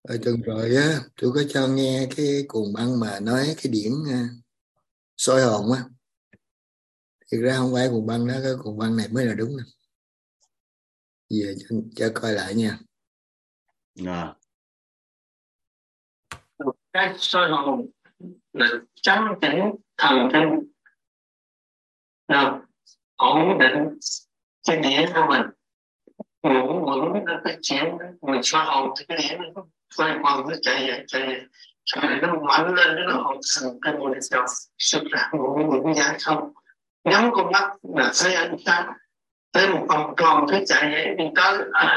Ở tuần rồi á, tôi có cho nghe cái cuồng băng mà nói cái điển soi hồn á. Thực ra không phải cuồng băng đó, cái cuồng băng này mới là đúng nè. Giờ cho coi lại nha. À, Cái soi hồn là chấn chỉnh thần kinh, là ổn định cái đĩa của mình, ngủ vững nó phát triển. Mình soi hồn thì cái đĩa nó quay vòng, nó chạy vậy sau này nó mạnh lên, nó hồn thần kinh mình cho sức ra ngủ vững dai không. Nhắm con mắt là thấy anh ta tới một vòng tròn, cái chạy vậy đi tới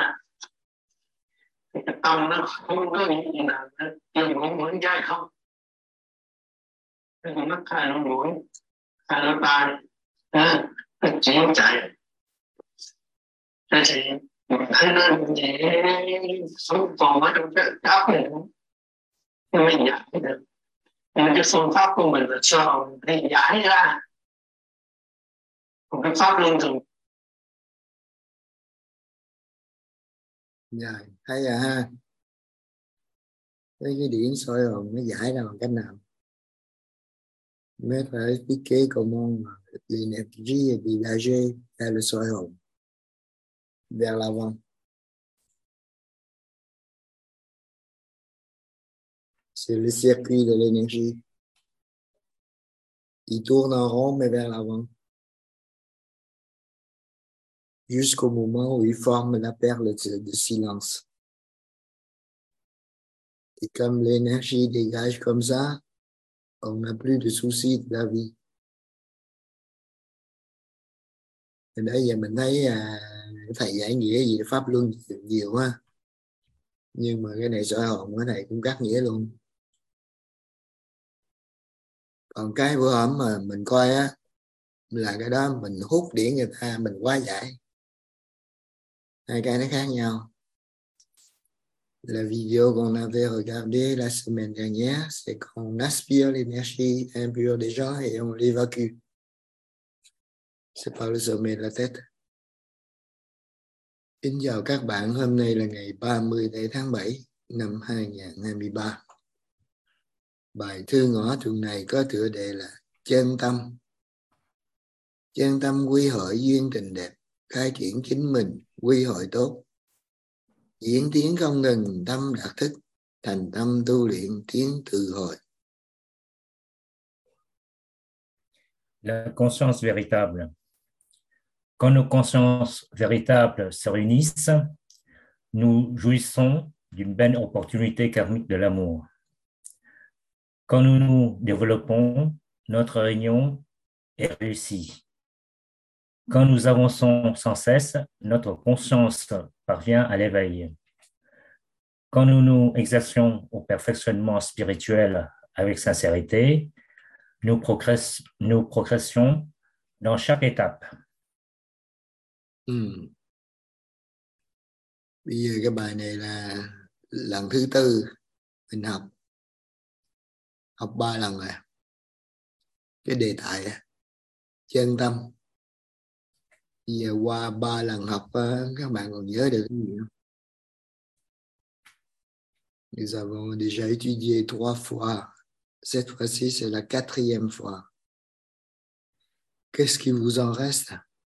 cái tâm nó không có gì nào nữa, ngủ vững dai không. Cái con mắt hai lỗ mũi, hai lỗ tai, nó chuyển chạy. Thế thì mình thấy nó dễ, không còn ở trong cái áo này nữa, nó mới giải được. Nhưng cái phương pháp của mình là sao để giải ra. Còn cái pháp luân thường Rồi, thấy rồi ha. Cái điển soi hồn nó giải ra bằng cách nào? Mới phải thiết kế cầu môn mà l'énergie est dégagée vers le soi hồn, vers l'avant. C'est le circuit de l'énergie. Il tourne en rond mais vers l'avant. Jusqu'au moment où il forme la perle de silence. Et comme l'énergie dégage comme ça, on n'a plus de soucis de la vie. Thì đấy giờ mình thấy thầy giải nghĩa gì pháp luân nhiều quá, nhưng mà cái này soi hồn cái này cũng cắt nghĩa luôn. Còn cái bữa hổm mà mình coi á là cái đó mình hút điển người ta, mình quá giải. Hai cái nó khác nhau. La vidéo qu'on avait regardée la semaine dernière, c'est qu'on aspire l'énergie impure des gens et on l'évacue. C'est par le sommet de la tête. Kính chào các bạn, hôm nay là ngày 30 tháng 7 năm 2023. Bài thư ngõ tuần này có tựa đề là chân tâm. Chân tâm quy hội duyên tình đẹp, khai triển chính mình, quy hội tốt. Diễn tiến không ngừng, tâm đạt thức, thành tâm tu luyện, tiến tự hội. La conscience véritable. Quand nos consciences véritables se réunissent, nous jouissons d'une belle opportunité karmique de l'amour. Quand nous nous développons, notre réunion est réussie. Quand nous avançons sans cesse, notre conscience parvient à l'éveil. Quand nous nous exerçons au perfectionnement spirituel avec sincérité, nous progressions dans chaque étape. Bây giờ cái bài này là lần thứ tư mình học 3 lần rồi. Cái đề tài chân tâm. Bây giờ qua 3 lần học các bạn còn nhớ được cái gì không? Nous avons déjà étudié 3 fois. Cette fois-ci, c'est la 4e fois. Qu'est-ce qui vous en reste?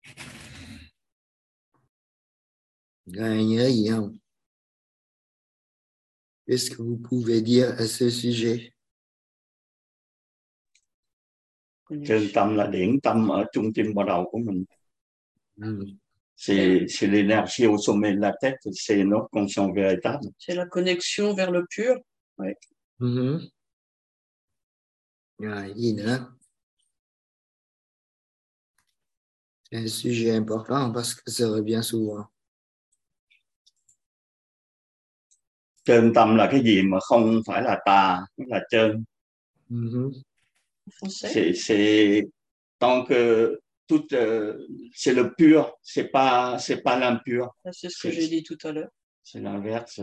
Ai nhớ gì không? Qu'est-ce que vous pouvez dire à ce sujet? chân tâm là điển tâm ở trung tim bộ đầu của mình. C'est l'énergie au sommet de la tête, c'est notre conscience véritable. C'est la connexion vers le pur. Oui. Rồi, gì nữa? C'est un sujet important parce que ça revient souvent. Chân tâm là cái gì mà không phải là tà, nó là chân. C'est tant que tout c'est le pur, c'est pas l'impur. C'est ce que j'ai dit tout à l'heure. C'est l'inverse.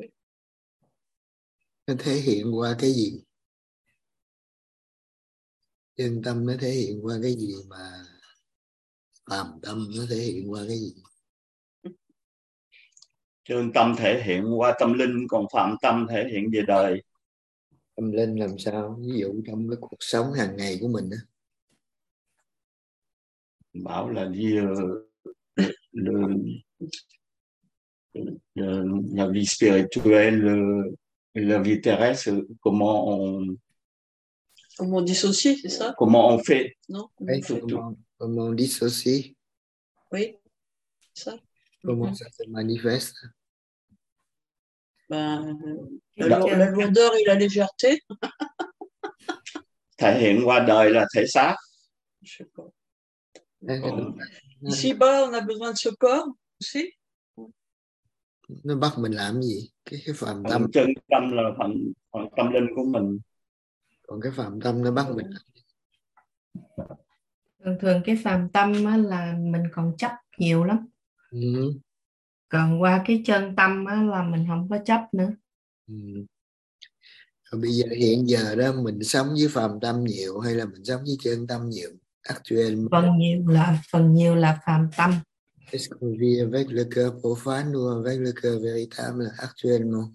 Nó thể hiện qua cái gì? Chân tâm nó thể hiện qua cái gì mà phàm tâm nó thể hiện qua cái gì? Chân tâm thể hiện qua tâm linh, còn phạm tâm thể hiện về đời. Tâm linh làm sao? Ví dụ trong cái cuộc sống hàng ngày của mình đó. Bảo là la vie spirituelle, la vie terrestre, Comment on dissocie, c'est ça? comment on fait. Non? Đấy, comment on dissocie? Oui, c'est ça. Comment ça se manifeste? Ben, Đó. la lourdeur et la légèreté. Thể hiện qua đời là thể xác. Je sais pas. Còn Ici-bas, on a besoin de ce corps aussi. Nó bắt mình làm gì? Cái phạm tâm. phần chân tâm là phần tâm linh của mình. Còn cái phạm tâm nó bắt mình làm. Thường cái phàm tâm á, là mình còn chấp nhiều lắm. Ừ. Còn qua cái chân tâm á, là mình không có chấp nữa. Ừ. Rồi bây giờ hiện giờ đó mình sống với phàm tâm nhiều hay là mình sống với chân tâm nhiều? Actuellement, Phần nhiều là phàm tâm. est-ce qu'on vit avec le cœur profane ou avec le cœur véritable actuellement?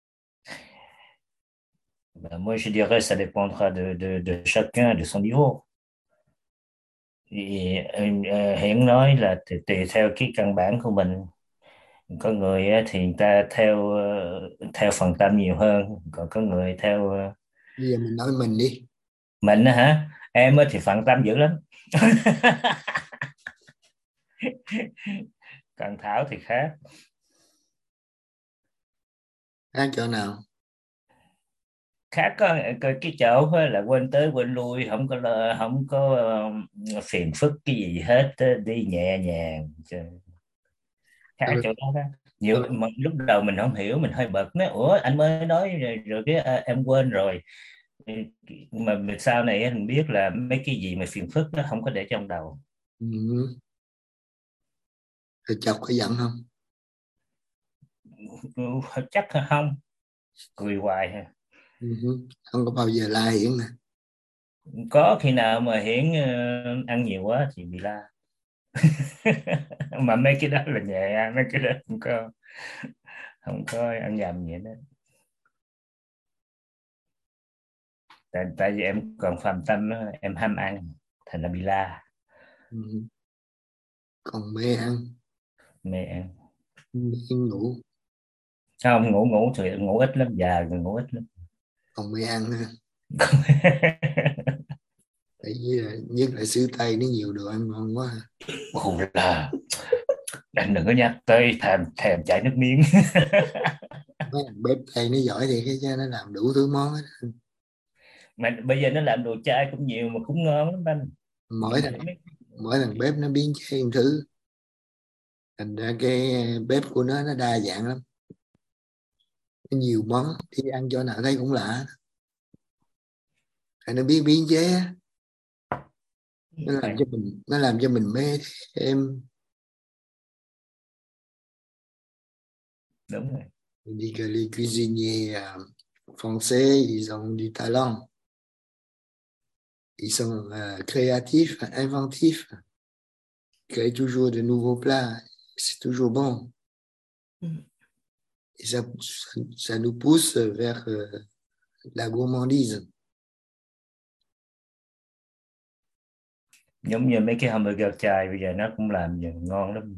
Moi, je dirais ça dépendra de chacun, de son niveau. Thì Hiển nói là tùy theo cái căn bản của mình. Có người thì người ta theo phần tâm nhiều hơn, còn có người theo Bây giờ mình nói mình đi. mình á hả? Em thì phần tâm dữ lắm. Còn Thảo thì khác. Khác chỗ nào? Khác có cái chỗ là quên tới quên lui, không có phiền phức cái gì hết, đi nhẹ nhàng. Khác chỗ đó đó. Nhiều mà lúc đầu mình không hiểu, mình hơi bực, nói ủa anh mới nói rồi cái em quên rồi. Mà sau này mình biết là mấy cái gì mà phiền phức nó không có để trong đầu. Ừ. Rồi chọc có giận không? Chắc không, cười hoài ha. Ừ. Không có bao giờ la Hiển nè. Có khi nào mà Hiển ăn nhiều quá thì bị la. Mà mấy cái đó là nhẹ, mấy cái đó không có ăn nhầm vậy đó. Tại vì em còn phàm tâm đó, em ham ăn thành là bị la. Ừ. Còn mê ăn, Mê ăn. mê ngủ. Không, ngủ thì ngủ ít lắm, già rồi ngủ ít lắm. Còn mê ăn ha. Tại vì nhất là xứ Tây nó nhiều đồ ăn ngon quá. Ồ là anh đừng có nhắc tới thèm chảy nước miếng. Mấy thằng bếp Tây nó giỏi thì cái nó làm đủ thứ món hết. Mà bây giờ nó làm đồ chay cũng nhiều mà cũng ngon lắm anh. Mỗi thằng bếp nó biến chế một thứ, thành ra cái bếp của nó đa dạng lắm, nó nhiều món, đi ăn chỗ nào thấy cũng lạ. Nó biết biến chế, nó làm cho mình mê thêm. Đúng rồi. On dit que les cuisiniers français, ils ont du talent. Ils sont créatifs, inventifs, créent toujours de nouveaux plats. C'est toujours bon. Et ça nous pousse vers la gourmandise. Giống như mấy cái hamburger chay bây giờ nó cũng làm ngon lắm.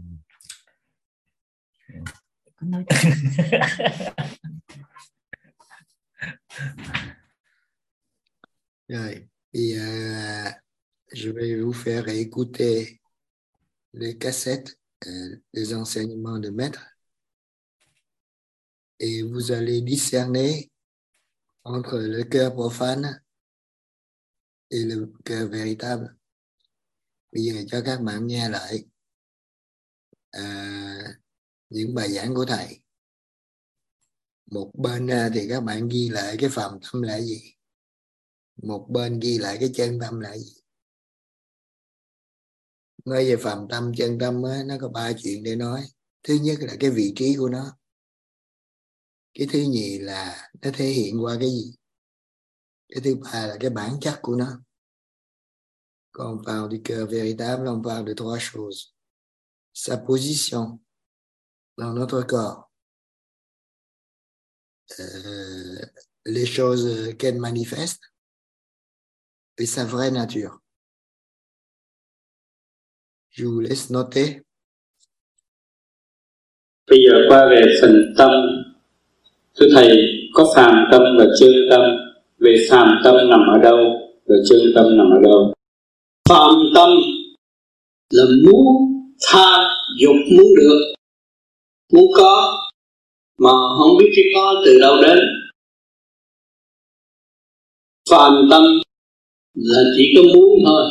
Rồi, et je vais vous faire écouter les cassettes des enseignements de maître et vous allez discerner entre le cœur profane et le cœur véritable. Bây giờ cho các bạn nghe lại những bài giảng của thầy. Một bên thì các bạn ghi lại cái phàm tâm là gì, một bên ghi lại cái chân tâm là gì. Nói về phàm tâm, chân tâm nó có 3 chuyện để nói. Thứ nhất là cái vị trí của nó. Cái thứ nhì là nó thể hiện qua cái gì. Cái thứ ba là cái bản chất của nó. Quand on parle du cœur véritable, on parle de 3 choses. Sa position dans notre corps, les choses qu'elle manifeste et sa vraie nature. Je vous laisse noter. Bây giờ qua về phần tâm. Thưa Thầy, có phàm tâm và chân tâm. Về phàm tâm nằm ở đâu, và chân tâm nằm ở đâu? Phàm tâm là muốn tham dục, muốn được, muốn có, mà không biết cái có từ đâu đến. Phàm tâm là chỉ có muốn thôi,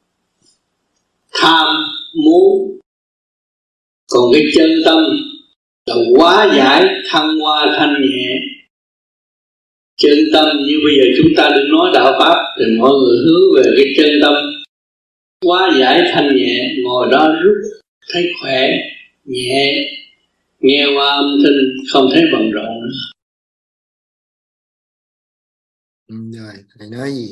tham muốn. Còn cái chân tâm là hóa giải, thăng hoa, thanh nhẹ. Chân tâm như bây giờ chúng ta đừng nói đạo Pháp, thì mọi người hướng về cái chân tâm, hóa giải, thanh nhẹ, ngồi đó rút thấy khỏe, nhẹ, nghe qua âm thanh không thấy bận rộn nữa. Rồi, Thầy nói gì?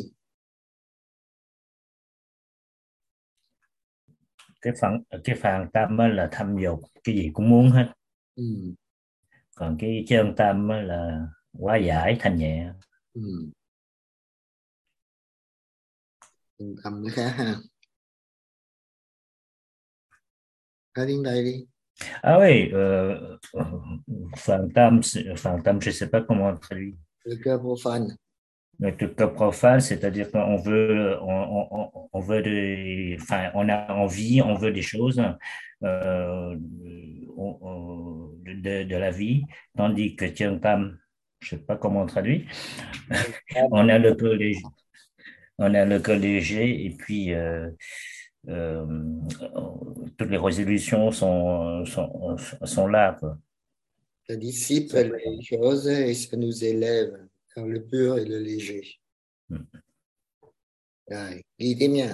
Cái phàm tâm là thâm dục, cái gì cũng muốn hết. Còn cái chân tâm là hóa giải, thanh nhẹ. Chân tâm nó khác ha. Nói đến đây đi. Ah oui, phàm tâm, je sais pas comment traduire. Le cœur profane. Le cœur profane, c'est-à-dire qu'on veut, on veut enfin, on a envie, on veut des choses de la vie, tandis que chân tâm, je sais pas comment traduire. On a le cœur léger, et puis toutes les résolutions sont là, quoi. Ça dissipe les choses et ça nous élève dans le pur et le léger. Rồi, ghi tiếp nha.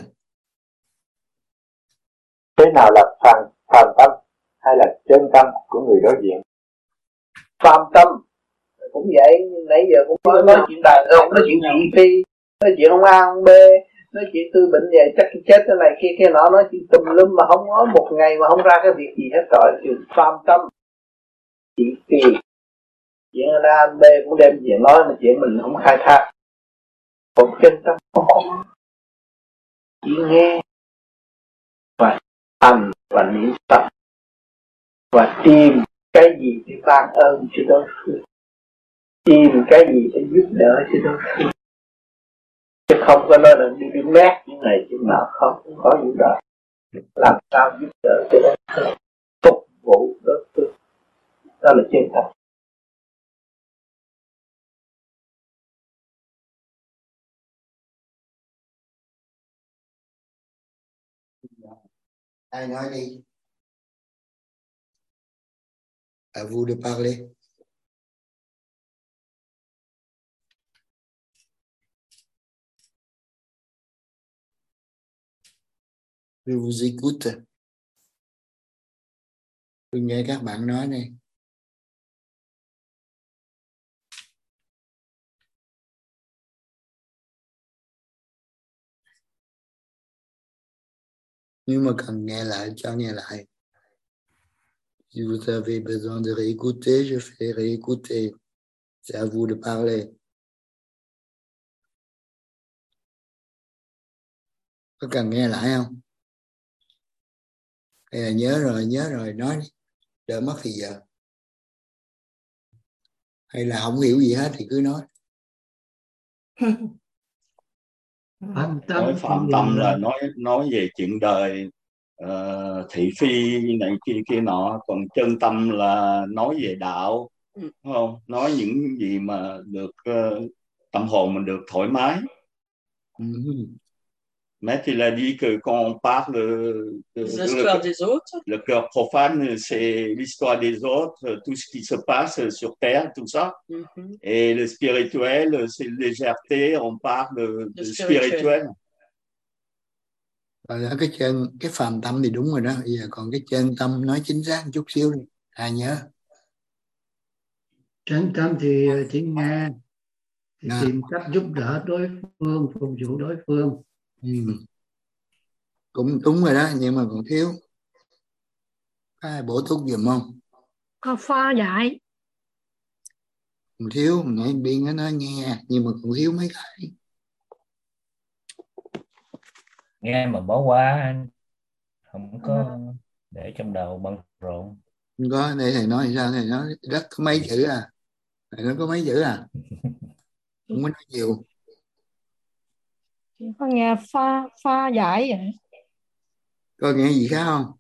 Thế nào là phàm tâm hay là chân tâm của người đối diện? Phàm tâm cũng vậy, nãy giờ cũng nói chuyện đàn ông, nói chuyện thị phi, nói chuyện ông A ông B, nói chuyện tư bệnh về chắc chết cái này kia kia nọ, nói chuyện tùm lum mà không có một ngày mà không ra cái việc gì hết rồi. Thì phàm tâm thị phi, chuyện A ông B cũng đem chuyện nói mà chuyện mình không khai thác. Còn chân tâm không có, chỉ nghe và hành và niệm Phật và tìm cái gì để ban ơn cho đối phương, tìm cái gì để giúp đỡ cho đối phương, chứ không có nói là đi mét những này chứ nào, không có vụ đó. Làm sao giúp đỡ cho đối phương, phục vụ đối phương, đó là chân tâm. Ai nói đi. À vous de parler. Je vous écoute. Tôi nghe các bạn nói này. Nhưng mà cần nghe lại, cho nghe lại. Si vous avez besoin de réécouter, je fais réécouter. C'est à vous de parler. Có cần nghe lại không? Hay là nhớ rồi, nói đi. Đỡ mất thì giờ. Hay là không hiểu gì hết thì cứ nói. Phạm tâm là nói về chuyện đời, thị phi này kia nọ. Còn chân tâm là nói về đạo, đúng không? Nói những gì mà được tâm hồn mình được thoải mái. Mais tu l'as dit que quand on parle de l'histoire des autres, le cœur profane, c'est l'histoire des autres, tout ce qui se passe sur terre, tout ça. Et le spirituel, c'est légèreté, on parle de spirituel. Rồi cái phàm tâm thì đúng rồi đó. Bây giờ còn cái chân tâm nói chính xác một chút xíu đi. Ai nhớ? Chân tâm thì chỉ nghe, thì tìm cách giúp đỡ đối phương, phục vụ đối phương. Cũng đúng rồi đó, nhưng mà còn thiếu. Có ai bổ túc giùm không? Có phá giải. Còn thiếu nãy Biên nó nói nghe, nhưng mà còn thiếu mấy cái. Nghe mà bỏ qua anh, không có để trong đầu bận rộn. Không có, đây thầy nói sao? Thầy nói rất có mấy chữ à? Thầy nói có mấy chữ à? Không có nói nhiều. Con nghe pha giải vậy. Có nghe gì khác không?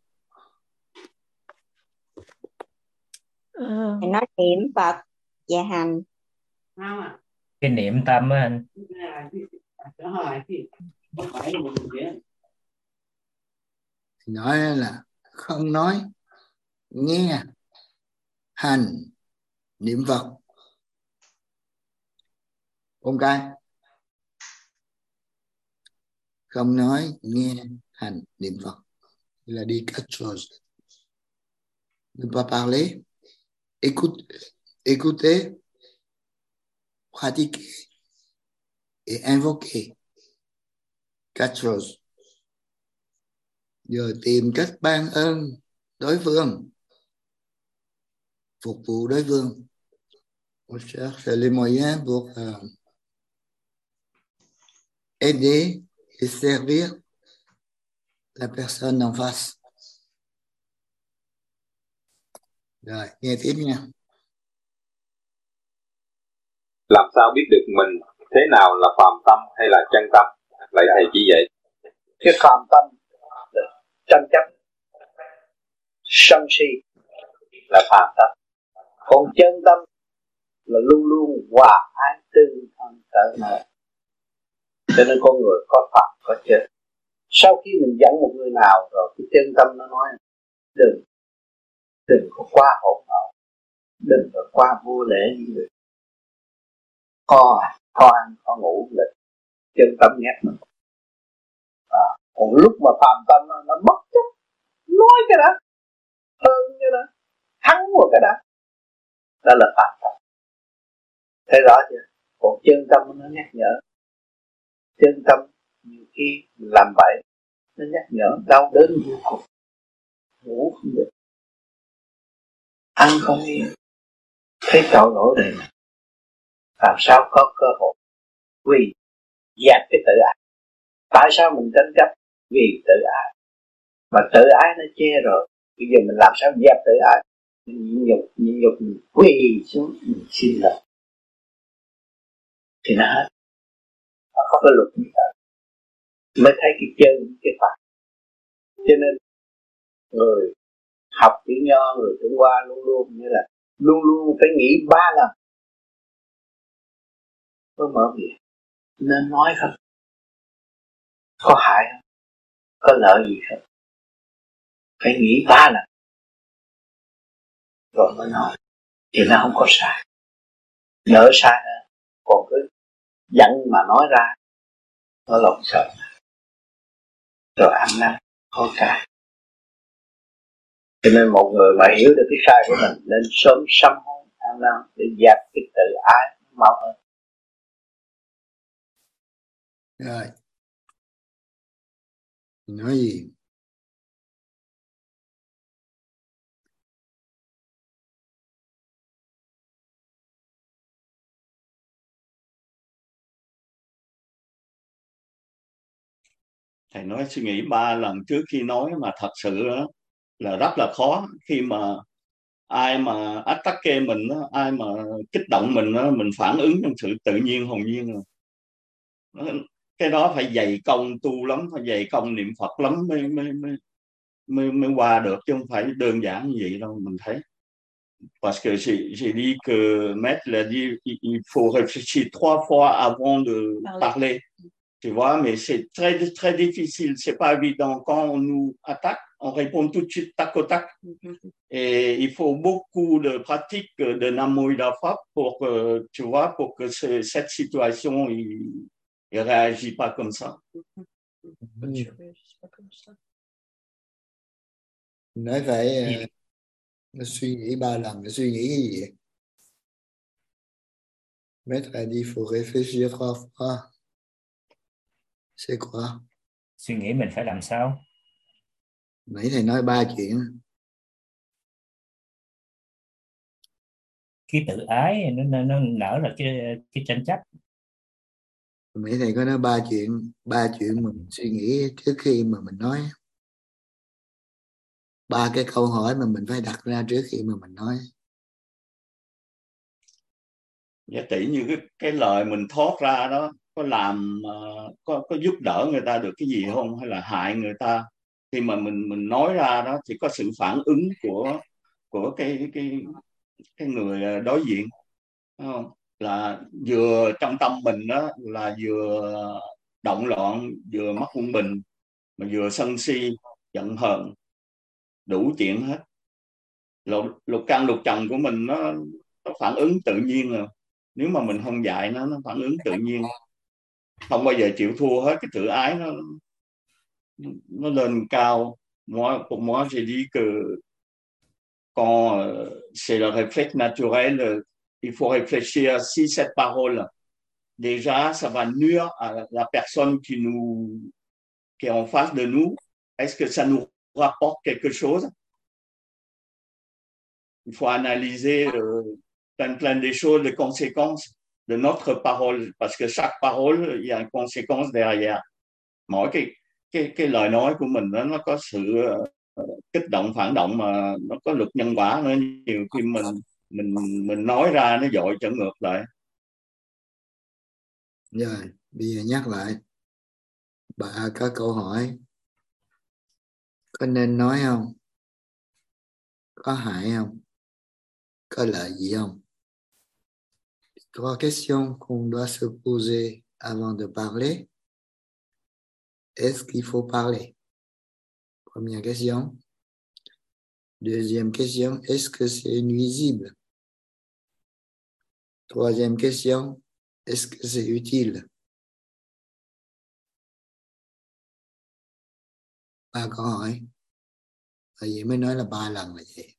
Thầy nói niệm Phật và hành. Cái niệm tâm á anh. Nói là không nói, nghe, hành, niệm Phật. Ok, không nói, nghe, hành, niệm Phật là đi quatre choses. Ne pas parler, écouter, pratiquer et invoquer. Quatre choses. Giờ tìm cách ban ơn đối phương, phục vụ đối phương. On cherche les moyens pour aider et servir la personne en face. Rồi, nghe tiếp nha. Làm sao biết được mình thế nào là phàm tâm hay là chân tâm? Vậy thầy chỉ dạy. Cái phàm tâm là tranh chấp, sân si là phàm tâm. Còn chân tâm là luôn luôn hòa ái tương thân cởi mở. Cho nên con người có phàm có chân. Sau khi mình dẫn một người nào rồi, cái chân tâm nó nói đừng có quá hỗn hợp, đừng có quá vô lễ như người. Có ăn, có ngủ là chân tâm nhắc mình. Còn lúc mà phàm tâm nó bất chấp, nói cái đó, hơn cái đó, thắng một cái đó, đó là phàm tâm. Thấy rõ chưa? Còn chân tâm nó nhắc nhở. Chân tâm nhiều khi làm bậy, nó nhắc nhở đau đớn vô cùng. Ngủ không được, ăn không yên, thấy tội lỗi này mà. Làm sao có cơ hội? Vì dẹp cái tự ái. Tại sao mình tranh chấp? Vì tự ái. Mà tự ái nó che rồi, bây giờ mình làm sao dẹp tự ái? Mình nhịn nhục mình quỳ xuống, mình xin lỗi thì nó hết. Nó không có luật như vậy mới thấy cái chân cái Phật. Cho nên người học chữ Nho, người Trung Hoa luôn luôn như là luôn luôn phải nghĩ 3 lần mới mở miệng. Nên nói không, có hại không, có lợi gì không, phải nghĩ 3 lần rồi mới nói thì nó không có sai, đỡ sai hơn. Còn cứ giận mà nói ra nó lòng sợ rồi ăn năn hối cải. Cho nên một người mà hiểu được cái sai của mình nên sớm sám hối ăn năn để dẹp cái tự ái mau hơn. Rồi, nói gì? Thầy nói suy nghĩ 3 lần trước khi nói, mà thật sự đó là rất là khó. Khi mà ai mà attack mình đó, ai mà kích động mình đó, mình phản ứng trong sự tự nhiên hồn nhiên rồi. Cái đó phải dày công tu lắm, phải dày công niệm Phật lắm mới qua được, chứ không phải đơn giản như vậy đâu. Mình thấy parce que j'ai dit que Maître l'a dit, il faut réfléchir 3 fois avant de parler. Tu vois, mais c'est très, très difficile, c'est pas évident. Quand on nous attaque, on répond tout de suite tac au tac. Et il faut beaucoup de pratique de Namo Idafab pour que, tu vois, pour que cette situation, il réagit pas comme ça. Nói phải suy nghĩ 3 lần, suy nghĩ cái gì vậy? Maître a dit faut réfléchir 3 fois. C'est quoi? Suy nghĩ mình phải làm sao? Nãy thầy nói 3 chuyện. cái tự ái nó nở ra cái tranh chấp. Mấy thầy có nói ba chuyện mà mình suy nghĩ trước khi mà mình nói, 3 cái câu hỏi mà mình phải đặt ra trước khi mà mình nói. Giả tỷ như cái lời mình thốt ra đó có làm có giúp đỡ người ta được cái gì không, hay là hại người ta? Khi mà mình nói ra đó thì có sự phản ứng của cái người đối diện, đúng không? Là vừa trong tâm mình đó là vừa động loạn, vừa mất quân bình, mà vừa sân si giận hờn, đủ chuyện hết. Lục căn lục trần của mình nó phản ứng tự nhiên rồi. Nếu mà mình không dạy nó phản ứng tự nhiên, không bao giờ chịu thua hết. Cái tự ái nó lên cao. Pour moi j'ai dit que quand c'est le réflexe naturel, il faut réfléchir si cette parole déjà ça va nuire à la personne qui est en face de nous, est-ce que ça nous rapporte quelque chose? Il faut analyser plein des choses, les conséquences de notre parole, parce que chaque parole, il y a une conséquence derrière. Mỗi cái lời nói của mình đó, nó có sự kích động, phản động, mà nó có luật nhân quả nữa. Nhiều khi mình nói ra nó dội trở ngược lại. Rồi, bây giờ nhắc lại, bà có câu hỏi có nên nói không, có hại không, có lợi gì không? 3 questions qu'on doit se poser avant de parler. Est-ce qu'il faut parler? Première question. Deuxième question, est-ce que c'est nuisible? Troisième question, est-ce que c'est utile? 3 câu hỏi. Tại vì mới nói là 3 lần là vậy.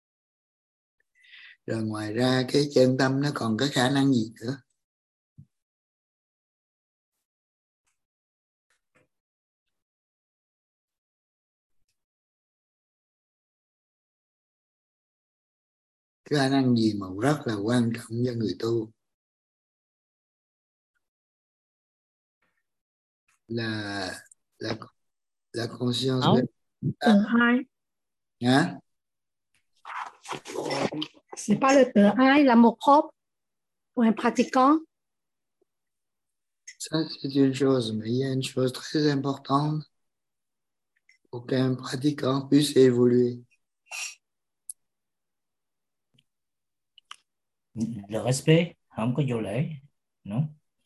Rồi ngoài ra cái chân tâm nó còn có khả năng gì nữa? Khả năng gì mà rất là quan trọng cho người tu là conscience tự ái. Hả? C'est pas le tự ái, l'amour propre pour un pratiquant. Ça, c'est une chose, mais il y a une chose très importante pour qu'un pratiquant puisse évoluer. Le respect, không có vô lễ. No?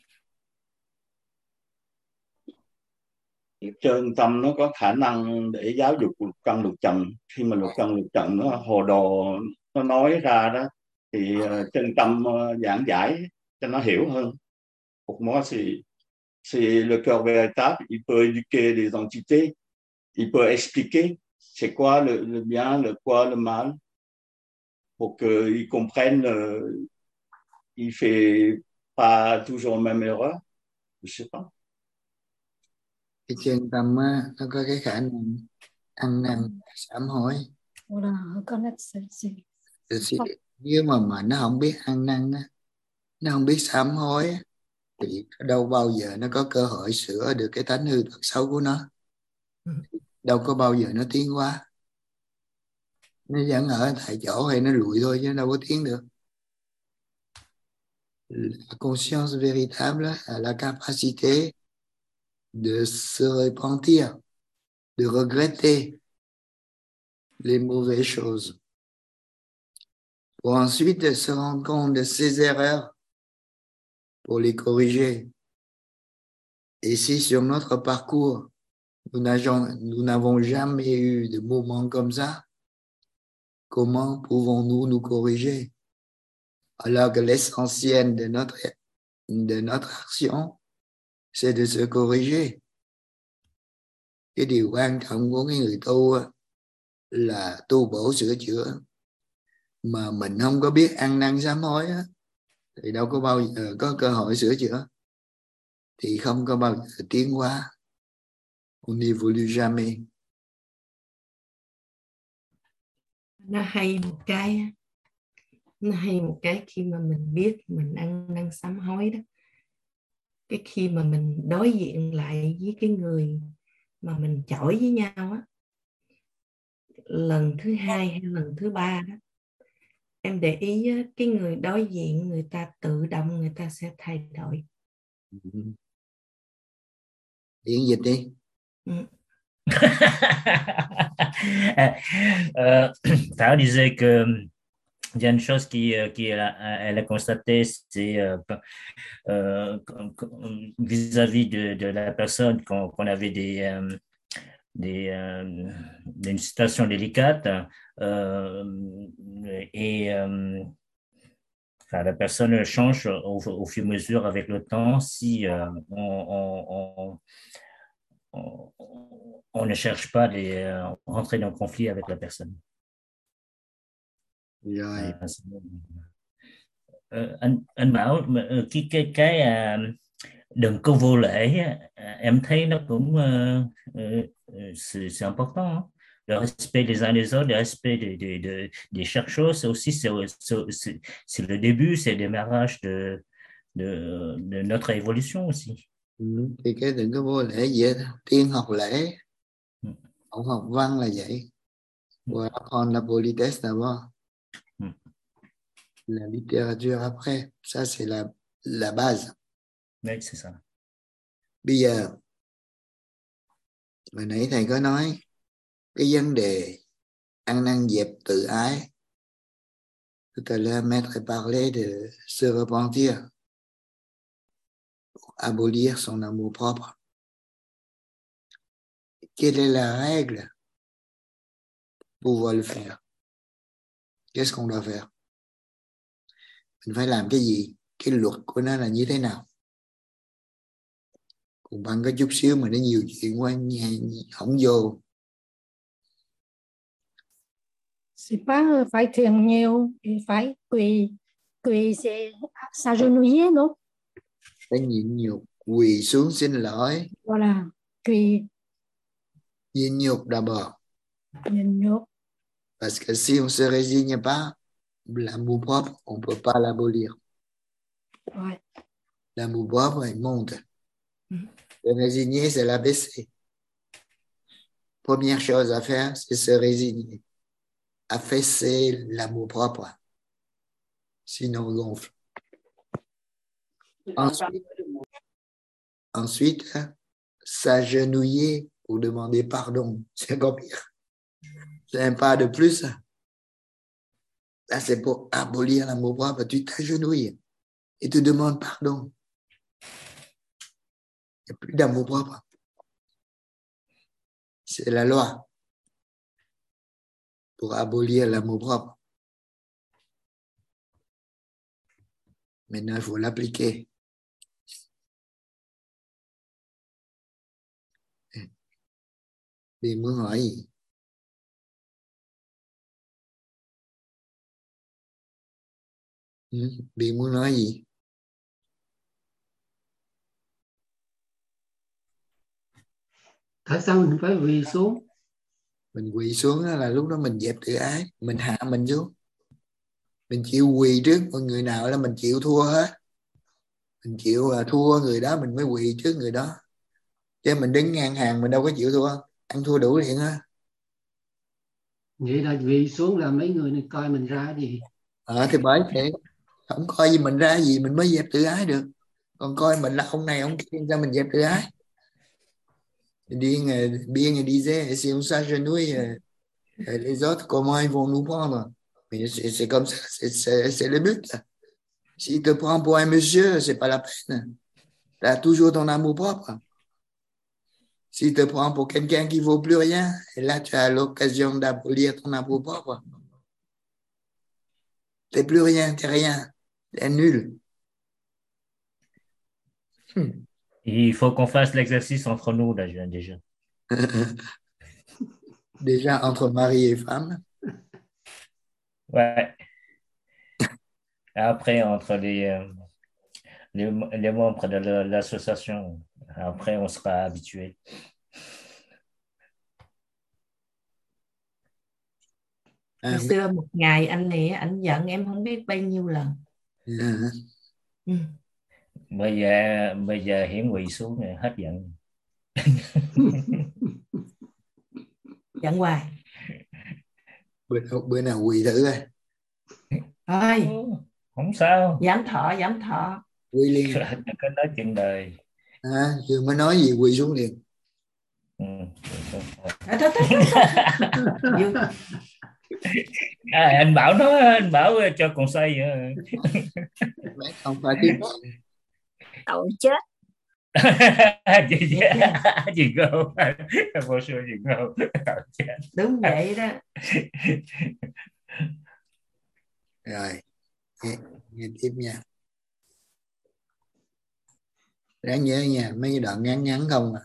Chân tâm nó có khả năng để giáo dục lục căn lục trần. Khi mà lục căn lục trần nó hồ đồ, nó nói ra đó, thì chân tâm giảng giải cho nó hiểu hơn. Pour moi, c'est le cœur véritable. Il peut éduquer des entités. Il peut expliquer c'est quoi le bien, le quoi, le mal, pour qu'ils comprennent. Il fait pas toujours la même erreur. Je sais pas. Cái chân tâm á, nó có cái khả năng ăn năn sám hối. Nếu mà nó không biết ăn năn á, nó không biết sám hối á, thì đâu bao giờ nó có cơ hội sửa được cái tánh hư tật xấu của nó. Đâu có bao giờ nó tiến hóa. Nó vẫn ở tại chỗ hay nó lùi thôi chứ đâu có tiến được. La conscience véritable a la capacité de se repentir, de regretter les mauvaises choses, pour ensuite se rendre compte de ses erreurs, pour les corriger. Et si sur notre parcours, nous n'avons jamais eu de moments comme ça, comment pouvons-nous nous corriger? Alors que l'essentiel de notre action, c'est de se corriger. Cái điều quan trọng của cái người tu là tu bổ sửa chữa. Mà mình không có biết ăn năn sám hối á, thì đâu có bao giờ có cơ hội sửa chữa. Thì không có bao giờ tiến hóa. On n'évolue jamais. Nó hay một cái, Nó hay một cái khi mà mình biết mình đang sám hối đó, cái khi mà mình đối diện lại với cái người mà mình chổi với nhau á, lần thứ hai hay lần thứ ba đó, em để ý á, cái người đối diện người ta tự động người ta sẽ thay đổi. Diễn dịch đi. Thảo disait que il y a une chose elle a constaté, c'est vis-à-vis de la personne qu'on avait une situation délicate et enfin, la personne change au fur et à mesure avec le temps si on ne cherche pas à rentrer dans le conflit avec la personne. Rồi. Anh Bảo cái đừng có vô lễ, em thấy nó cũng c'est important, hein? Le respect des uns des autres, le respect des chaque chose, c'est aussi c'est le début, c'est le démarrage de notre évolution aussi. Thì cái đừng có vô lễ vậy đó. Tiên học lễ, ông học văn là vậy. Và apprendre la politesse d'abord, la littérature après. Ça c'est la base. Oui, c'est ça. Bây giờ hồi nãy thầy có nói cái vấn đề ăn năn dẹp tự ái. Tout à l'heure, maître parlait de se repentir, pour abolir son amour propre. Quelle est la règle pour pouvoir le faire? Qu'est-ce qu'on doit faire? Mình phải làm cái gì? Cái luật của nó là như thế nào? Còn bằng cái chút xíu mà nó nhiều chuyện quá, không vô. C'est pas phải thiền nhiều, phải quỳ c'est s'agenouiller, non? Phải nhịn nhục, quỳ xuống xin lỗi. Voilà, quỳ. Nhịn nhục d'abord. Nhịn nhục. Parce que si on se résigne pas, l'amour propre, on peut pas l'abolir. Ouais. L'amour propre, il monte. Se résigner, c'est l'abaisser. Première chose à faire, c'est se résigner. Affaisser l'amour propre. Sinon, on gonfle. Ensuite, s'agenouiller pour demander pardon. C'est encore pire. C'est un pas de plus. Là, c'est pour abolir l'amour propre. Tu t'agenouilles et tu demandes pardon. Il n'y a plus d'amour propre. C'est la loi pour abolir l'amour propre. Maintenant, il faut l'appliquer. Vì muốn hỏi gì? Vì muốn nói gì? Tại sao mình phải quỳ xuống? Mình quỳ xuống là lúc đó mình dẹp tự ái, mình hạ mình xuống. Mình chịu quỳ trước mọi người nào là mình chịu thua hết. Mình chịu thua người đó mình mới quỳ trước người đó. Chứ mình đứng ngang hàng mình đâu có chịu thua. Ăn thua đủ liền á. Vậy là quỳ xuống là mấy người này coi mình ra gì? Thì bởi vậy không coi gì mình ra gì mình mới dẹp tự ái được. Còn coi mình là ông này ông kia sao mình dẹp tự ái. Bien disait, si on s'agenouille, les autres, comment ils vont nous prendre? Mais c'est comme ça, c'est le but. S'il te prend pour un monsieur, c'est pas la peine. Tu as toujours ton amour propre. S'il te prend pour quelqu'un qui vaut plus rien, et là, tu as l'occasion d'abolir ton amour propre. T'es plus rien, t'es rien. T'es nul. Il faut qu'on fasse l'exercice entre nous, là, déjà. Déjà, entre mari et femme. Ouais. Après, entre les membres de l'association, après, on sera habitué. Hồi xưa một ngày anh này anh giận em không biết bao nhiêu lần. Ừ. Bây giờ hiển quỳ xuống rồi hết giận. Giận hoài. Bữa nào quỳ thử coi. Thôi không sao. Giảm thọ. Quỳ liền. Cái nói chuyện đời. Chưa mới nói gì quỳ xuống liền. Anh Bảo nói, anh Bảo cho con xoay không phải tiếp cậu chết. Chị Ngô vô sư chị Ngô chết. Đúng vậy đó. Rồi nghe tiếp nha. Đáng nhớ nha, mấy cái đoạn ngắn ngắn không à.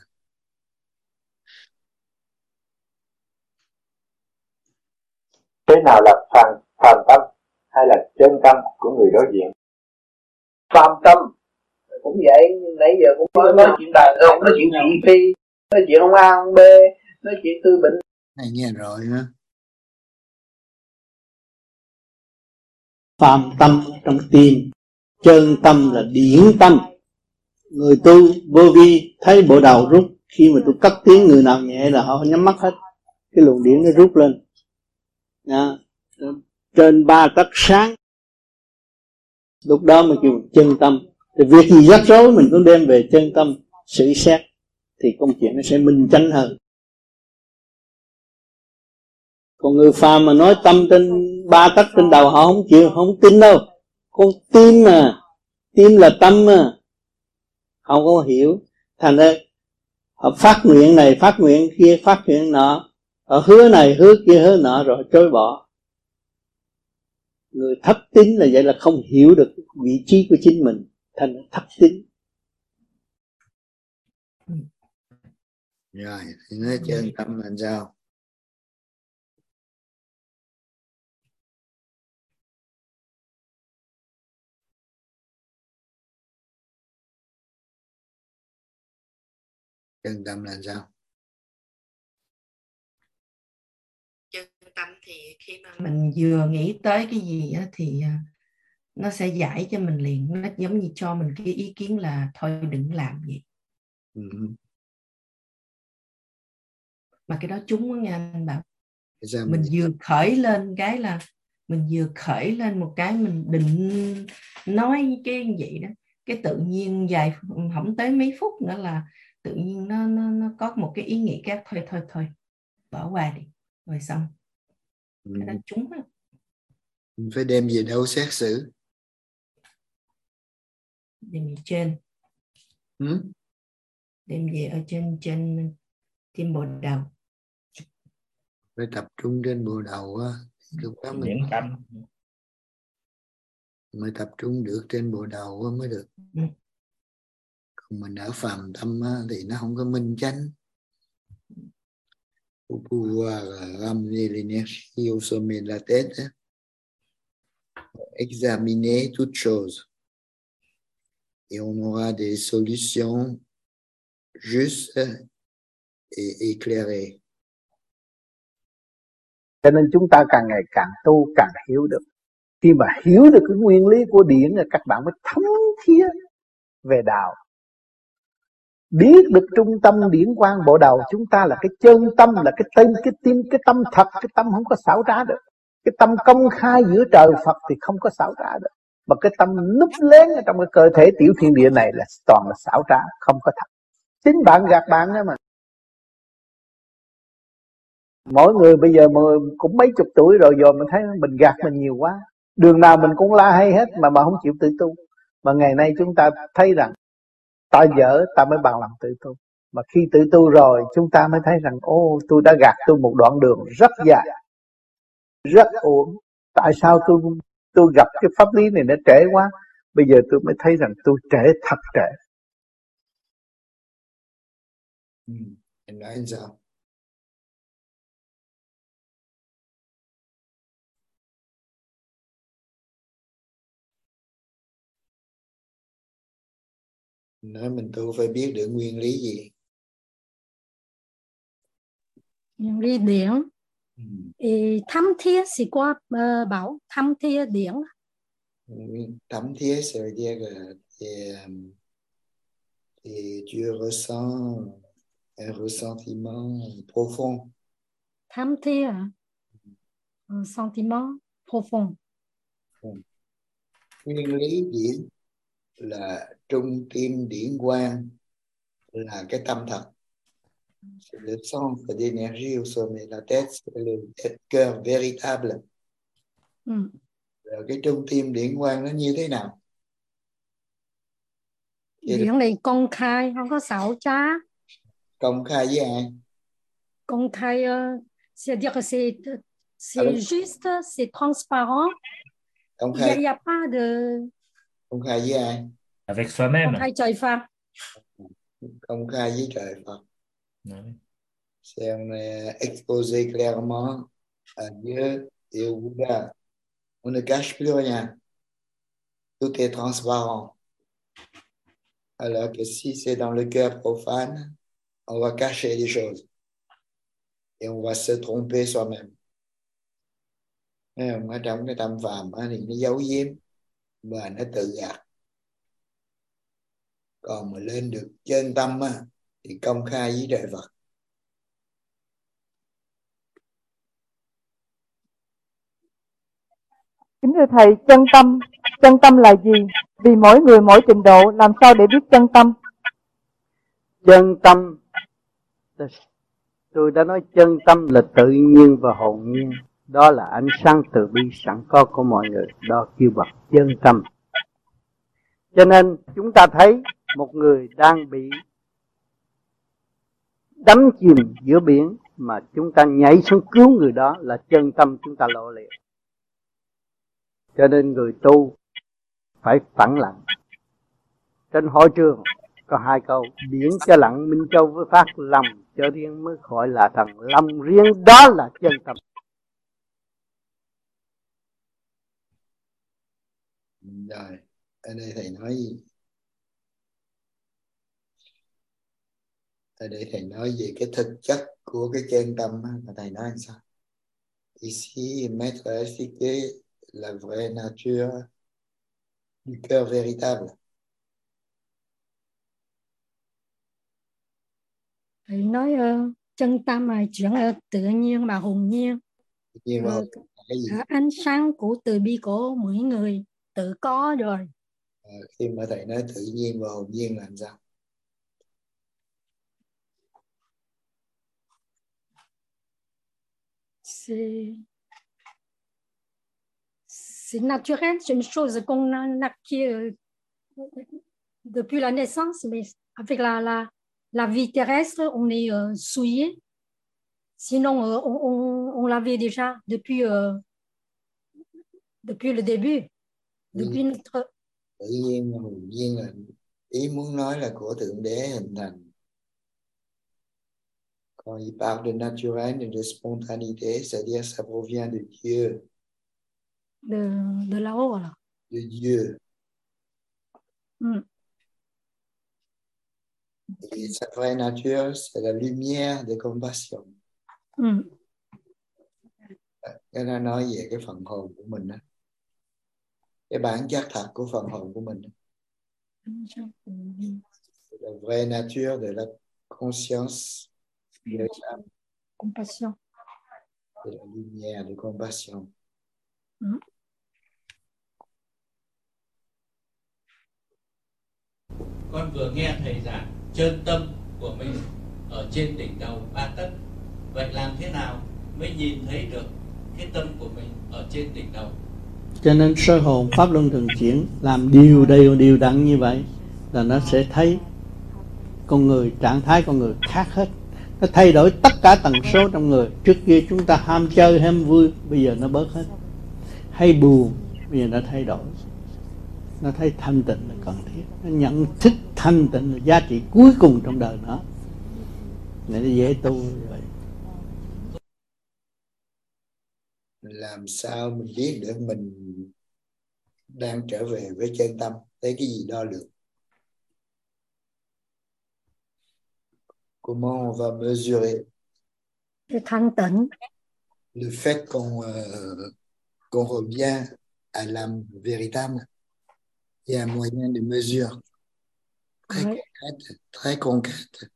Thế nào là phàm tâm hay là chân tâm của người đối diện? Phàm tâm cũng vậy, nãy giờ cũng nói chuyện đàn ông, nói chuyện thị phi, nói chuyện ông A ông B, nói chuyện tư bệnh. Này nghe rồi hả? Phàm tâm trong tim, chân tâm là điển tâm. Người tu vô vi thấy bộ đầu rút, khi mà tôi cất tiếng người nào nhẹ là họ nhắm mắt hết, cái luồng điển nó rút lên. Trên 3 tấc sáng, lúc đó mới kêu chân tâm. Thì việc gì rắc rối mình cũng đem về chân tâm xử xét, thì công chuyện nó sẽ minh chánh hơn. Còn người phàm mà nói tâm trên 3 tấc trên đầu họ không chịu, không tin đâu. Con tim mà, tim là tâm mà, không có hiểu. Thành ra họ phát nguyện này, phát nguyện kia, phát nguyện nọ, họ hứa này, hứa kia, hứa nọ rồi chối bỏ. Người thất tín là vậy, là không hiểu được vị trí của chính mình, thành thất tín. Rồi thì nói chân tâm là sao? Chân tâm là sao? Chân tâm thì khi mà mình vừa nghĩ tới cái gì á, thì nó sẽ giải cho mình liền. Nó giống như cho mình cái ý kiến là thôi đừng làm gì. Mà cái đó trúng quá nha anh Bảo. Mình vừa khởi lên cái là mình vừa khởi lên một cái mình định nói cái vậy đó, cái tự nhiên dài không tới mấy phút nữa là tự nhiên nó có một cái ý nghĩ khác, thôi bỏ qua đi rồi xong. Cái đó trúng á. Mình phải đem về đâu xét xử? Đem về trên. Đem về ở trên tim bộ đầu. Phải tập trung trên bộ đầu á, lúc đó mình mới tập trung được trên bộ đầu á mới được. Còn mình ở phàm tâm á, thì nó không có minh chánh. Pour pouvoir ramener l'énergie au sommet de la tête, examiner toute chose, et on aura des solutions justes et éclairées. Cho nên chúng ta càng ngày càng tu càng hiểu được. Khi mà hiểu được cái nguyên lý của điển là các bạn mới thấm thía về đạo. Biết được trung tâm điển quang bộ đầu chúng ta là cái chân tâm, là cái tâm, cái tâm thật, cái tâm không có xảo trá được. Cái tâm công khai giữa trời Phật thì không có xảo trá được. Mà cái tâm núp lén ở trong cái cơ thể tiểu thiên địa này là toàn là xảo trá, không có thật. Chính bạn gạt bạn đó mà. Mỗi người bây giờ cũng mấy chục tuổi rồi mình thấy mình gạt mình nhiều quá. Đường nào mình cũng la hay hết mà không chịu tự tu. Mà ngày nay chúng ta thấy rằng ta dở ta mới bằng lòng tự tu. Mà khi tự tu rồi chúng ta mới thấy rằng tôi đã gạt tôi một đoạn đường rất dài, rất uổng. Tại sao tôi gặp cái pháp lý này nó trễ quá? Bây giờ tôi mới thấy rằng tôi trễ, thật trễ. Em nói sao? Nói mình tu phải biết được nguyên lý gì? Nguyên lý điển. Thâm thiết c'est quoi Bảo? Thâm thiết điển. Thâm thiết ça veut dire que tu ressens un ressentiment profond. Thâm thiết à? Un sentiment profond. Nguyên lý điển là trung tim điển quang là cái tâm thật. C'est le centre d'énergie au sommet. La tête, c'est le cœur véritable. Rồi cái trung tim điển quang nó như thế nào? Điển này công khai, không có xảo trá. Công khai với ai? Công khai, c'est-à-dire que c'est juste, c'est transparent. Công khai. Il y a pas de. Công khai với ai? Avec soi-même. Công khai trời Phật. Công khai với trời Phật. C'est on est exposé clairement à Dieu et au Bouddha. On ne cache plus rien. Tout est transparent. Alors que si c'est dans le cœur profane, on va cacher les choses. Et on va se tromper soi-même. Ở trong cái tâm phàm thì nó giấu giếm và nó tự gạt. Còn mà lên được chân tâm thì công khai với trời Phật. Kính thưa Thầy, chân tâm là gì? Vì mỗi người mỗi trình độ, làm sao để biết chân tâm? Chân tâm, tôi đã nói chân tâm là tự nhiên và hồn nhiên. Đó là ánh sáng từ bi sẵn có của mọi người. Đó kêu bằng chân tâm. Cho nên chúng ta thấy một người đang bị đắm chìm giữa biển mà chúng ta nhảy xuống cứu người đó là chân tâm chúng ta lộ liệt. Cho nên người tu phải phẳng lặng. Trên hội trường có 2 câu: biển cho lặng, Minh Châu với phát lòng cho riêng mới khỏi là thằng lòng riêng. Đó là chân tâm. Rồi, ở đây thầy nói gì? Ở đây thầy nói về cái thực chất của cái chân tâm mà thầy nói làm sao? Ici, Maître a expliqué la vraie nature du cœur véritable. Thầy nói chân tâm là chuyện tự nhiên mà hồn nhiên. Ánh sáng của từ bi của mỗi người tự có rồi. Khi mà thầy nói tự nhiên và hồn nhiên làm sao? C'est naturel, c'est une chose qu'on a acquis depuis la naissance, mais avec la vie terrestre, on est souillé. Sinon, on l'avait déjà depuis le début, depuis notre... Tự nhiên và hồn nhiên là ý muốn nói là của Thượng Đế hình thành. Quand il parle de naturel et de spontanéité, c'est-à-dire ça provient de Dieu. De là-haut, alors. De Dieu. Et sa vraie nature, c'est la lumière de compassion. Cái nó nói về cái phần hồn của mình đó. Cái bản chất thật của phần hồn của mình. C'est la vraie nature de la conscience. Compassion. C'est la lumière de compassion. Con vừa nghe thầy giảng chân tâm của mình ở trên đỉnh đầu 3 tấc. Vậy làm thế nào mới nhìn thấy được cái tâm của mình ở trên đỉnh đầu? Cho nên soi hồn pháp luân thường chuyển, làm đều đặn như vậy là nó sẽ thấy con người, trạng thái con người khác hết. Nó thay đổi tất cả tần số trong người. Trước kia chúng ta ham chơi ham vui, bây giờ nó bớt hết. Hay buồn, bây giờ nó thay đổi. Nó thấy thanh tịnh là cần thiết. Nó nhận thức thanh tịnh là giá trị cuối cùng trong đời nó. Nên nó dễ tu như vậy. Làm sao mình biết được mình đang trở về với chân tâm? Thấy cái gì đo lường? Comment on va mesurer? Thanh tịnh. le fait qu'on revient à l'âme véritable, il y a un moyen de mesure très concrète.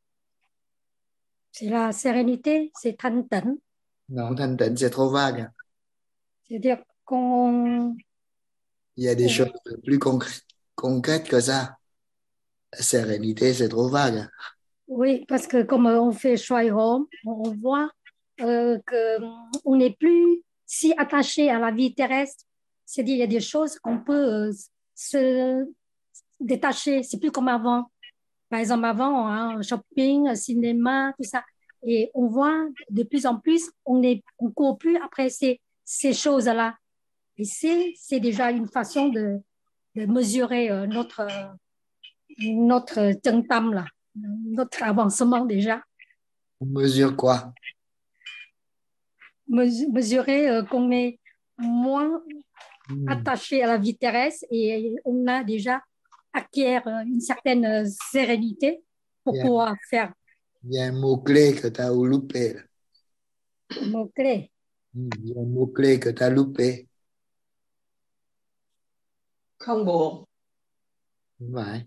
C'est la sérénité, c'est thanh tịnh. Non, thanh tịnh, c'est trop vague. C'est-à-dire qu'on... Il y a des choses plus concrètes que ça. La sérénité, c'est trop vague. Oui, parce que comme on fait Shuai-Hom, on voit qu'on n'est plus si attaché à la vie terrestre. C'est-à-dire il y a des choses qu'on peut se détacher. C'est plus comme avant. Par exemple, avant, hein, shopping, cinéma, tout ça. Et on voit de plus en plus, on court plus après ces choses-là. Et c'est déjà une façon de mesurer notre chân tâm là, notre avancement déjà. On mesure quoi? Mesurer qu'on est moins attaché à la vie terrestre et on a déjà acquiert une certaine sérénité pour pouvoir faire. Il y a un mot-clé que tu as loupé. Mot-clé? Il y a un mot-clé que tu as loupé. Không buồn. Đúng vậy.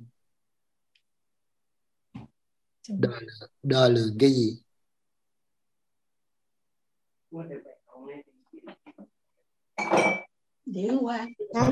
Đo lường cái gì? Điển qua.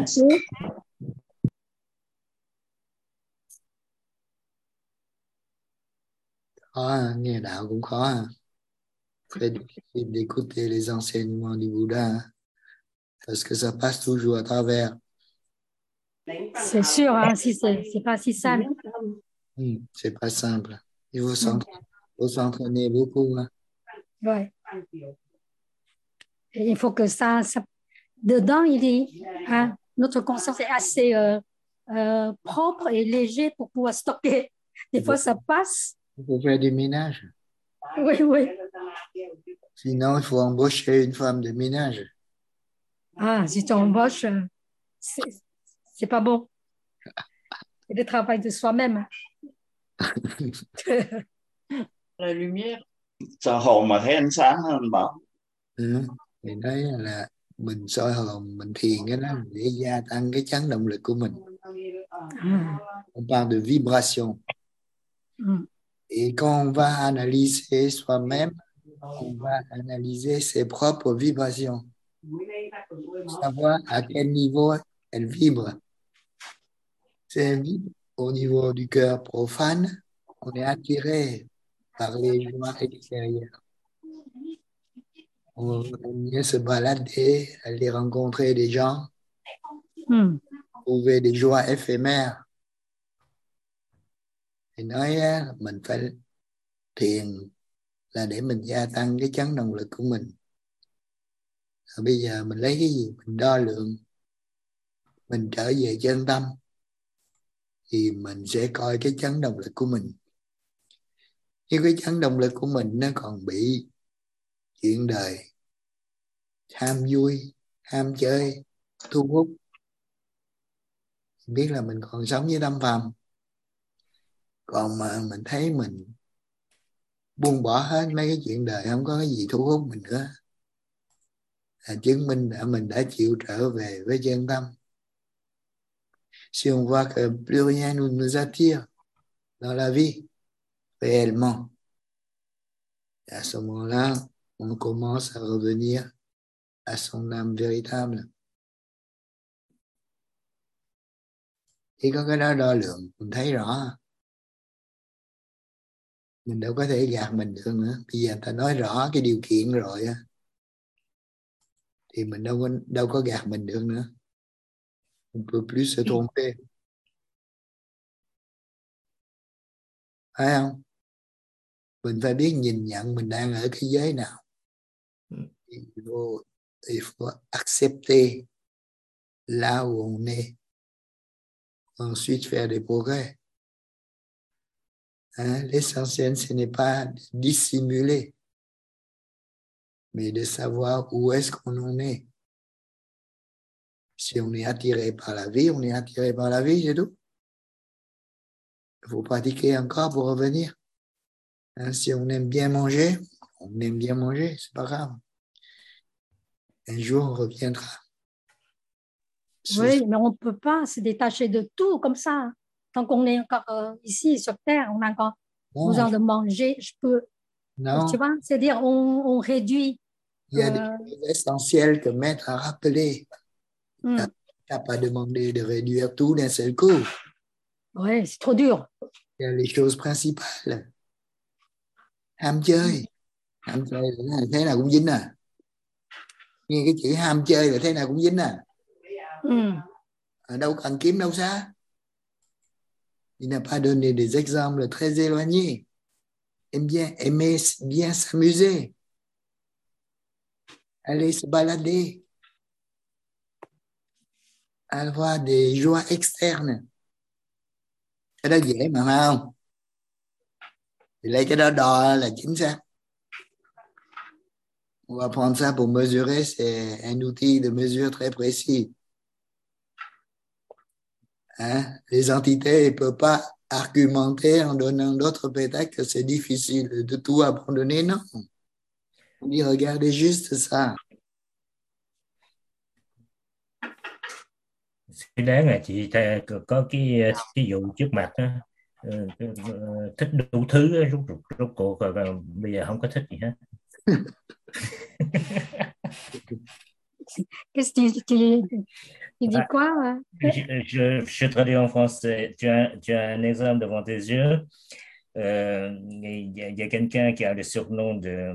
Khó, nghe đạo cũng khó. Très difficile d'écouter les enseignements du Bouddha parce que ça passe toujours à travers. C'est sûr, hein, si c'est pas si simple. C'est pas simple. Il faut s'entraîner beaucoup. Hein. Ouais. Et il faut que ça dedans, hein, notre conscience est assez propre et léger pour pouvoir stocker. Des fois, ça passe. Il faut faire du ménage. Oui, oui. Sinon, il faut embaucher une femme de ménage. Ah, si tu embauches, c'est pas bon. C'est le travail de soi-même. La lumière. Sao hồn mà thấy ánh sáng hơn anh Bảo? Thì đấy là mình soi hồn, mình thiền cái đó để gia tăng cái chấn động lực của mình. On parle de vibration. Et quand on va analyser soi-même, on va analyser ses propres vibrations. Savoir à quel niveau elles vibrent. Si elles vibrent au niveau du cœur profane, on est attiré par les joies extérieures. On vient se balader, aller rencontrer des gens, trouver des joies éphémères. Thì nói mình phải thiền là để mình gia tăng cái chấn động lực của mình. Rồi bây giờ mình lấy cái gì mình đo lượng, mình trở về chân tâm thì mình sẽ coi cái chấn động lực của mình. Nếu cái chấn động lực của mình nó còn bị chuyện đời, ham vui, ham chơi, thu hút, biết là mình còn sống với tâm phàm. Còn mà mình thấy mình buông bỏ hết mấy cái chuyện đời, không có cái gì thu hút mình nữa, là chứng minh mình đã chịu trở về với chân tâm. Si on voit que plus rien ne nous attire dans la vie, réellement, et à ce moment-là, on commence à revenir à son âme véritable. Khi có cái đó đo lượng, mình thấy rõ. Mình đâu có thể gạt mình được nữa. Bây giờ ta nói rõ cái điều kiện rồi á, thì mình đâu có gạt mình được nữa. On peut plus se tromper. Phải không? Mình phải biết nhìn nhận mình đang ở cái giới nào. Il faut accepter là où on est. Ensuite faire des progrès. Hein? L'essentiel, ce n'est pas de dissimuler, mais de savoir où est-ce qu'on en est. Si on est attiré par la vie, on est attiré par la vie, c'est tout. Il faut pratiquer encore pour revenir. Hein? Si on aime bien manger, c'est pas grave. Un jour, on reviendra. Oui, mais on ne peut pas se détacher de tout comme ça. Tant qu'on est encore ici sur Terre, on a encore besoin de manger. Je peux. Non. Tu vois, c'est-à-dire on réduit. Il y a des choses essentielles que Maître a rappelées. Tu n'as pas demandé de réduire tout d'un seul coup. Oui, c'est trop dur. Il y a les choses principales. Ham chơi. Ham chơi là thế nào cũng dính à. Nghe cái chữ ham chơi là thế nào cũng dính à. Ở đâu cần kiếm đâu xa. Il n'a pas donné des exemples très éloignés. Aimer bien s'amuser. Aller se balader. Avoir des joies externes. Cái đó dễ mà phải không? Thì lấy cái đó đo là chính xác. On va prendre ça pour mesurer, c'est un outil de mesure très précis. Hein? Les entités ne peuvent pas argumenter en donnant d'autres prétextes que c'est difficile de tout abandonner, non. On dit, regardez juste ça. Cái đáng là chị có cái vụ trước mặt đó, thích đủ thứ, rốt cuộc bây giờ không có thích gì hết. Qu'est-ce que tu dis quoi? Je traduis en français. Tu as un exemple devant tes yeux. Il y a quelqu'un qui a le surnom de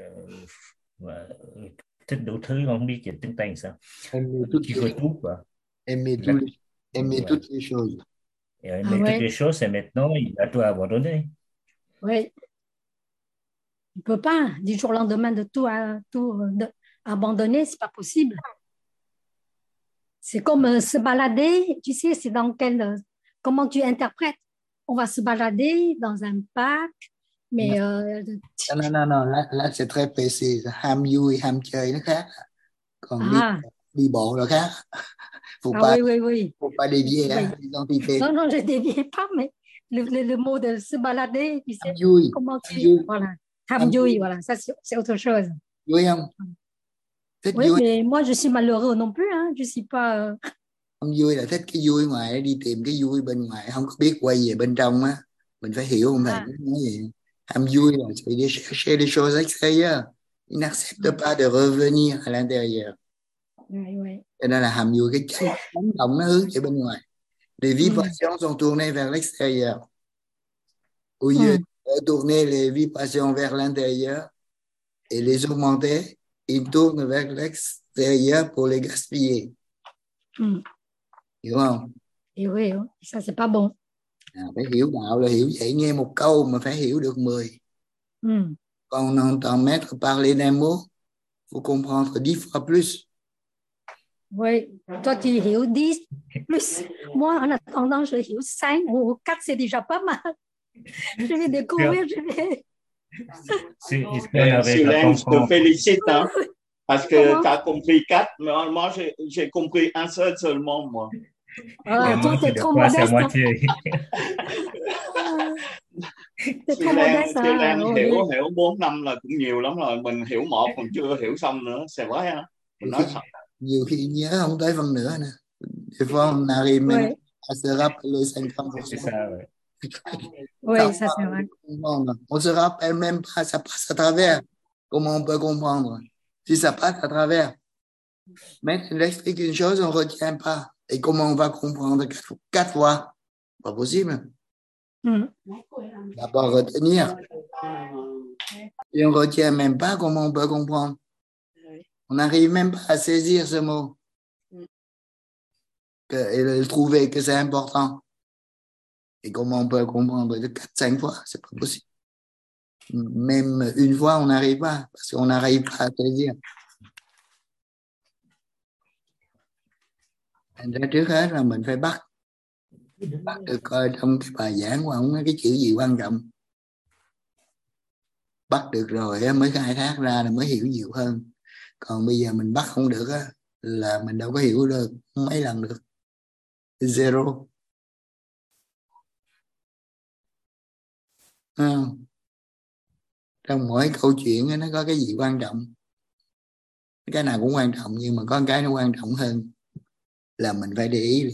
thích đủ thứ, không biết dịch tiếng Tây sao. Qui veut tout, quoi. Aimer toutes les choses. Et aimer toutes les choses, et maintenant, il a tout abandonné. Oui. Il ne peut pas, du jour au lendemain, de tout abandonner, ce n'est pas possible. C'est comme se balader, tu sais, c'est dans comment tu interprètes. On va se balader dans un parc, mais... Non, là c'est très précis. Ham vui, ham chơi nó khác. Còn đi bộ là khác. Faut pas dévier l'identité. Non, je ne dévie pas, mais le mot de se balader, tu sais, comment tu... Voilà. Ham vui, voilà, ça c'est autre chose. Vui không? Thích oui, vui. Mais moi je suis malheureux non plus, hein. Je suis pas... Ham vui là thích cái vui ngoài, đi tìm cái vui bên ngoài, không có biết quay về bên trong á. Mình phải hiểu không thầy? Nói gì? Ham vui là c'est de chercher les choses extérieures. Il n'accepte pas de revenir à l'intérieur. Oui. Cho nên là ham vui, cái chấn động nó hướng về bên ngoài. Les vibrations sont tournées vers l'extérieur. Au lieu de tourner les vibrations vers l'intérieur et les augmenter, ils tournent vers l'extérieur pour les gaspiller. Hiểu không? Oui, ça c'est pas bon. Phải hiểu đạo là hiểu vậy, nghe một câu mà phải hiểu được 10. Quand on entend Maître parler d'un mot, faut comprendre 10 fois plus. Oui, toi tu hiểu 10 plus. Moi, en attendant, je hiểu 5 ou 4, c'est déjà pas mal. Je vais découvrir, je vais... Silène, je te félicite, hein, parce que tu as compris 4, mais moi j'ai compris un seul seulement, moi. Ah, toi, t'es trop modeste. T'es trop modeste. Silène hiểu 4 năm là cũng nhiều lắm rồi, mình hiểu một còn chưa hiểu xong nữa, c'est vrai, hein? Mình nói thật. Nhiều khi nhớ không tới phần nữa nè. Des fois on arrive même à se rappeler 50%. Oui, ça c'est vrai. On se rappelle même pas, ça passe à travers. Comment on peut comprendre? Si ça passe à travers, mais il explique une chose, on ne retient pas. Et comment on va comprendre 4 fois? Pas possible. D'abord retenir. Et on ne retient même pas, comment on peut comprendre? On n'arrive même pas à saisir ce mot. Et le trouver que c'est important. Et comment on peut comprendre de 4-5 fois? C'est pas possible. Même une fois, on n'arrive pas, parce qu'on n'arrive pas à saisir. Thành ra trước hết là mình phải bắt được coi trong cái bài giảng của ông cái chữ gì quan trọng. Bắt được rồi mới khai thác ra là mới hiểu nhiều hơn. Còn bây giờ mình bắt không được á, là mình đâu có hiểu được mấy lần được. Zero. Trong mỗi câu chuyện nó có cái gì quan trọng. Cái nào cũng quan trọng, nhưng mà có cái nó quan trọng hơn là mình phải để ý.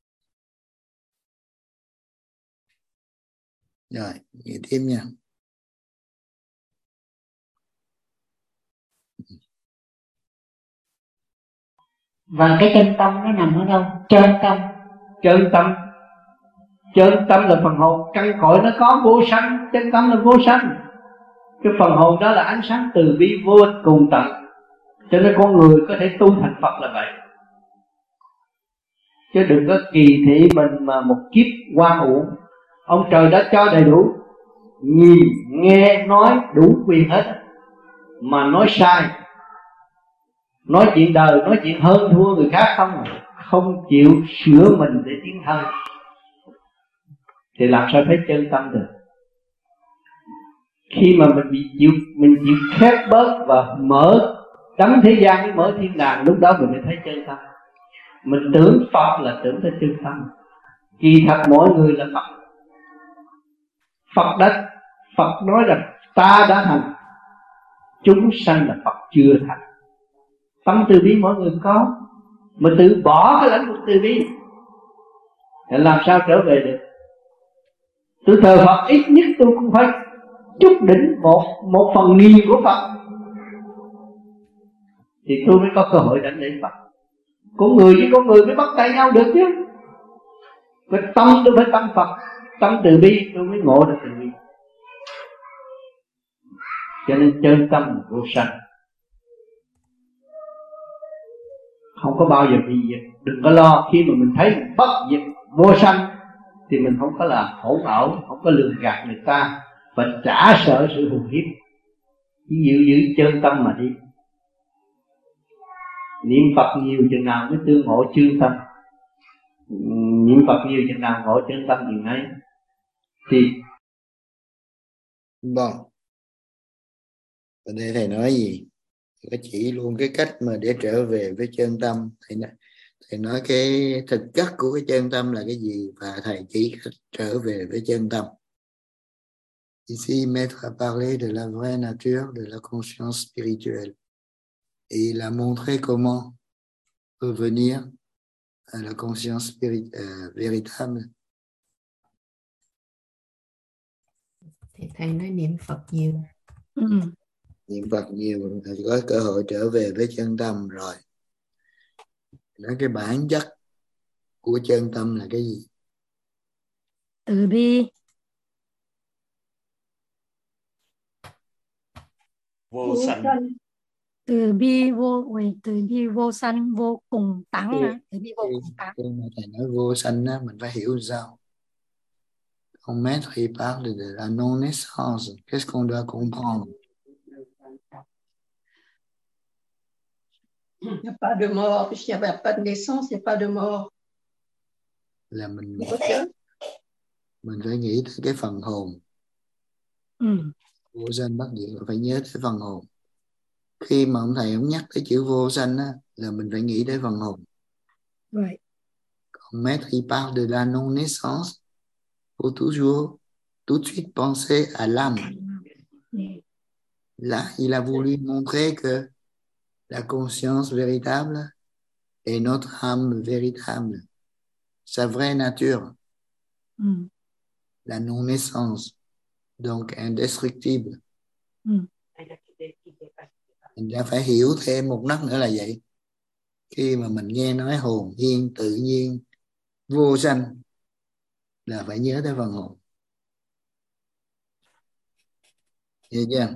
Rồi, nghe tiếp nha. Và cái chân tâm nó nằm ở đâu? Chân tâm. Chân tâm là phần hồn, căn cội nó có vô sanh, chân tâm là vô sanh. Cái phần hồn đó là ánh sáng từ bi vô cùng tận. Cho nên con người có thể tu thành Phật là vậy. Chứ đừng có kỳ thị mình mà một kiếp qua uổng. Ông trời đã cho đầy đủ, nhìn, nghe, nói đủ quyền hết. Mà nói sai, nói chuyện đời, nói chuyện hơn thua người khác không chịu sửa mình để tiến thân, thì làm sao thấy chân tâm được? Khi mà mình chịu khép bớt và mở đấng thế gian với mở thiên đàng, lúc đó mình mới thấy chân tâm. Mình tưởng Phật là tưởng tới chân tâm, kỳ thật mỗi người là Phật. Phật nói rằng ta đã thành, chúng sanh là Phật chưa thành. Tâm từ bi mỗi người có, mà tự bỏ cái lãnh vực từ bi thì làm sao trở về được? Tôi thờ Phật ít nhất tôi cũng phải chút đỉnh một phần nghìn của Phật thì tôi mới có cơ hội đánh đến Phật. Con người với con người mới bắt tay nhau được chứ. Cái tâm tôi phải tâm Phật, tâm từ bi tôi mới ngộ được từ bi. Cho nên chân tâm vô sanh, không có bao giờ bị diệt. Đừng có lo, khi mà mình thấy mình bất diệt vô sanh thì mình không có là hỗn ẩu, không có lường gạt người ta và trả sợ sự hùn hiếp. Chỉ giữ chân tâm mà đi. Niệm Phật nhiều chừng nào mới tương ngộ chân tâm. Niệm Phật nhiều chừng nào ngộ chân tâm chừng ấy. Thì Bon, ở đây thầy nói gì? Thầy chỉ luôn cái cách mà để trở về với chân tâm. Thầy nói cái thực chất của cái chân tâm là cái gì, và thầy chỉ trở về với chân tâm. Ici, Maître a parlé de la vraie nature de la conscience spirituelle. Et il a montré comment revenir à la conscience véritable. Thì thầy nói niệm Phật nhiều. Niệm Phật nhiều thì có cơ hội trở về với chân tâm rồi. Nói cái bản chất của chân tâm là cái gì? Từ bi. Vô sanh. Từ bi vô sanh, vô cùng tận. Từ bi vô cùng tận. Khi mà thầy nói vô sanh á, mình phải hiểu sao. On maître il parle de la non-naissance. Qu'est-ce qu'on doit comprendre? Il n'y a pas de mort, puisqu'il n'y a pas de naissance, il n'y a pas de mort. Là mình phải nghĩ tới cái phần hồn. Vô sanh bất diệt là phải nhớ tới phần hồn. Khi mà ông thầy ông nhắc tới chữ vô sanh á, là mình phải nghĩ tới phần hồn. Right. Còn maître il parle de la non-naissance, faut toujours tout de suite penser à l'âme. Là, il a voulu montrer que la conscience véritable est notre âme véritable, sa vraie nature, la non-naissance, donc indestructible. Mình đã phải hiểu thêm một nấc nữa là vậy. Khi mà mình nghe nói hồn nhiên, tự nhiên, vô sanh là phải nhớ tới phần hồn. Hiểu chưa?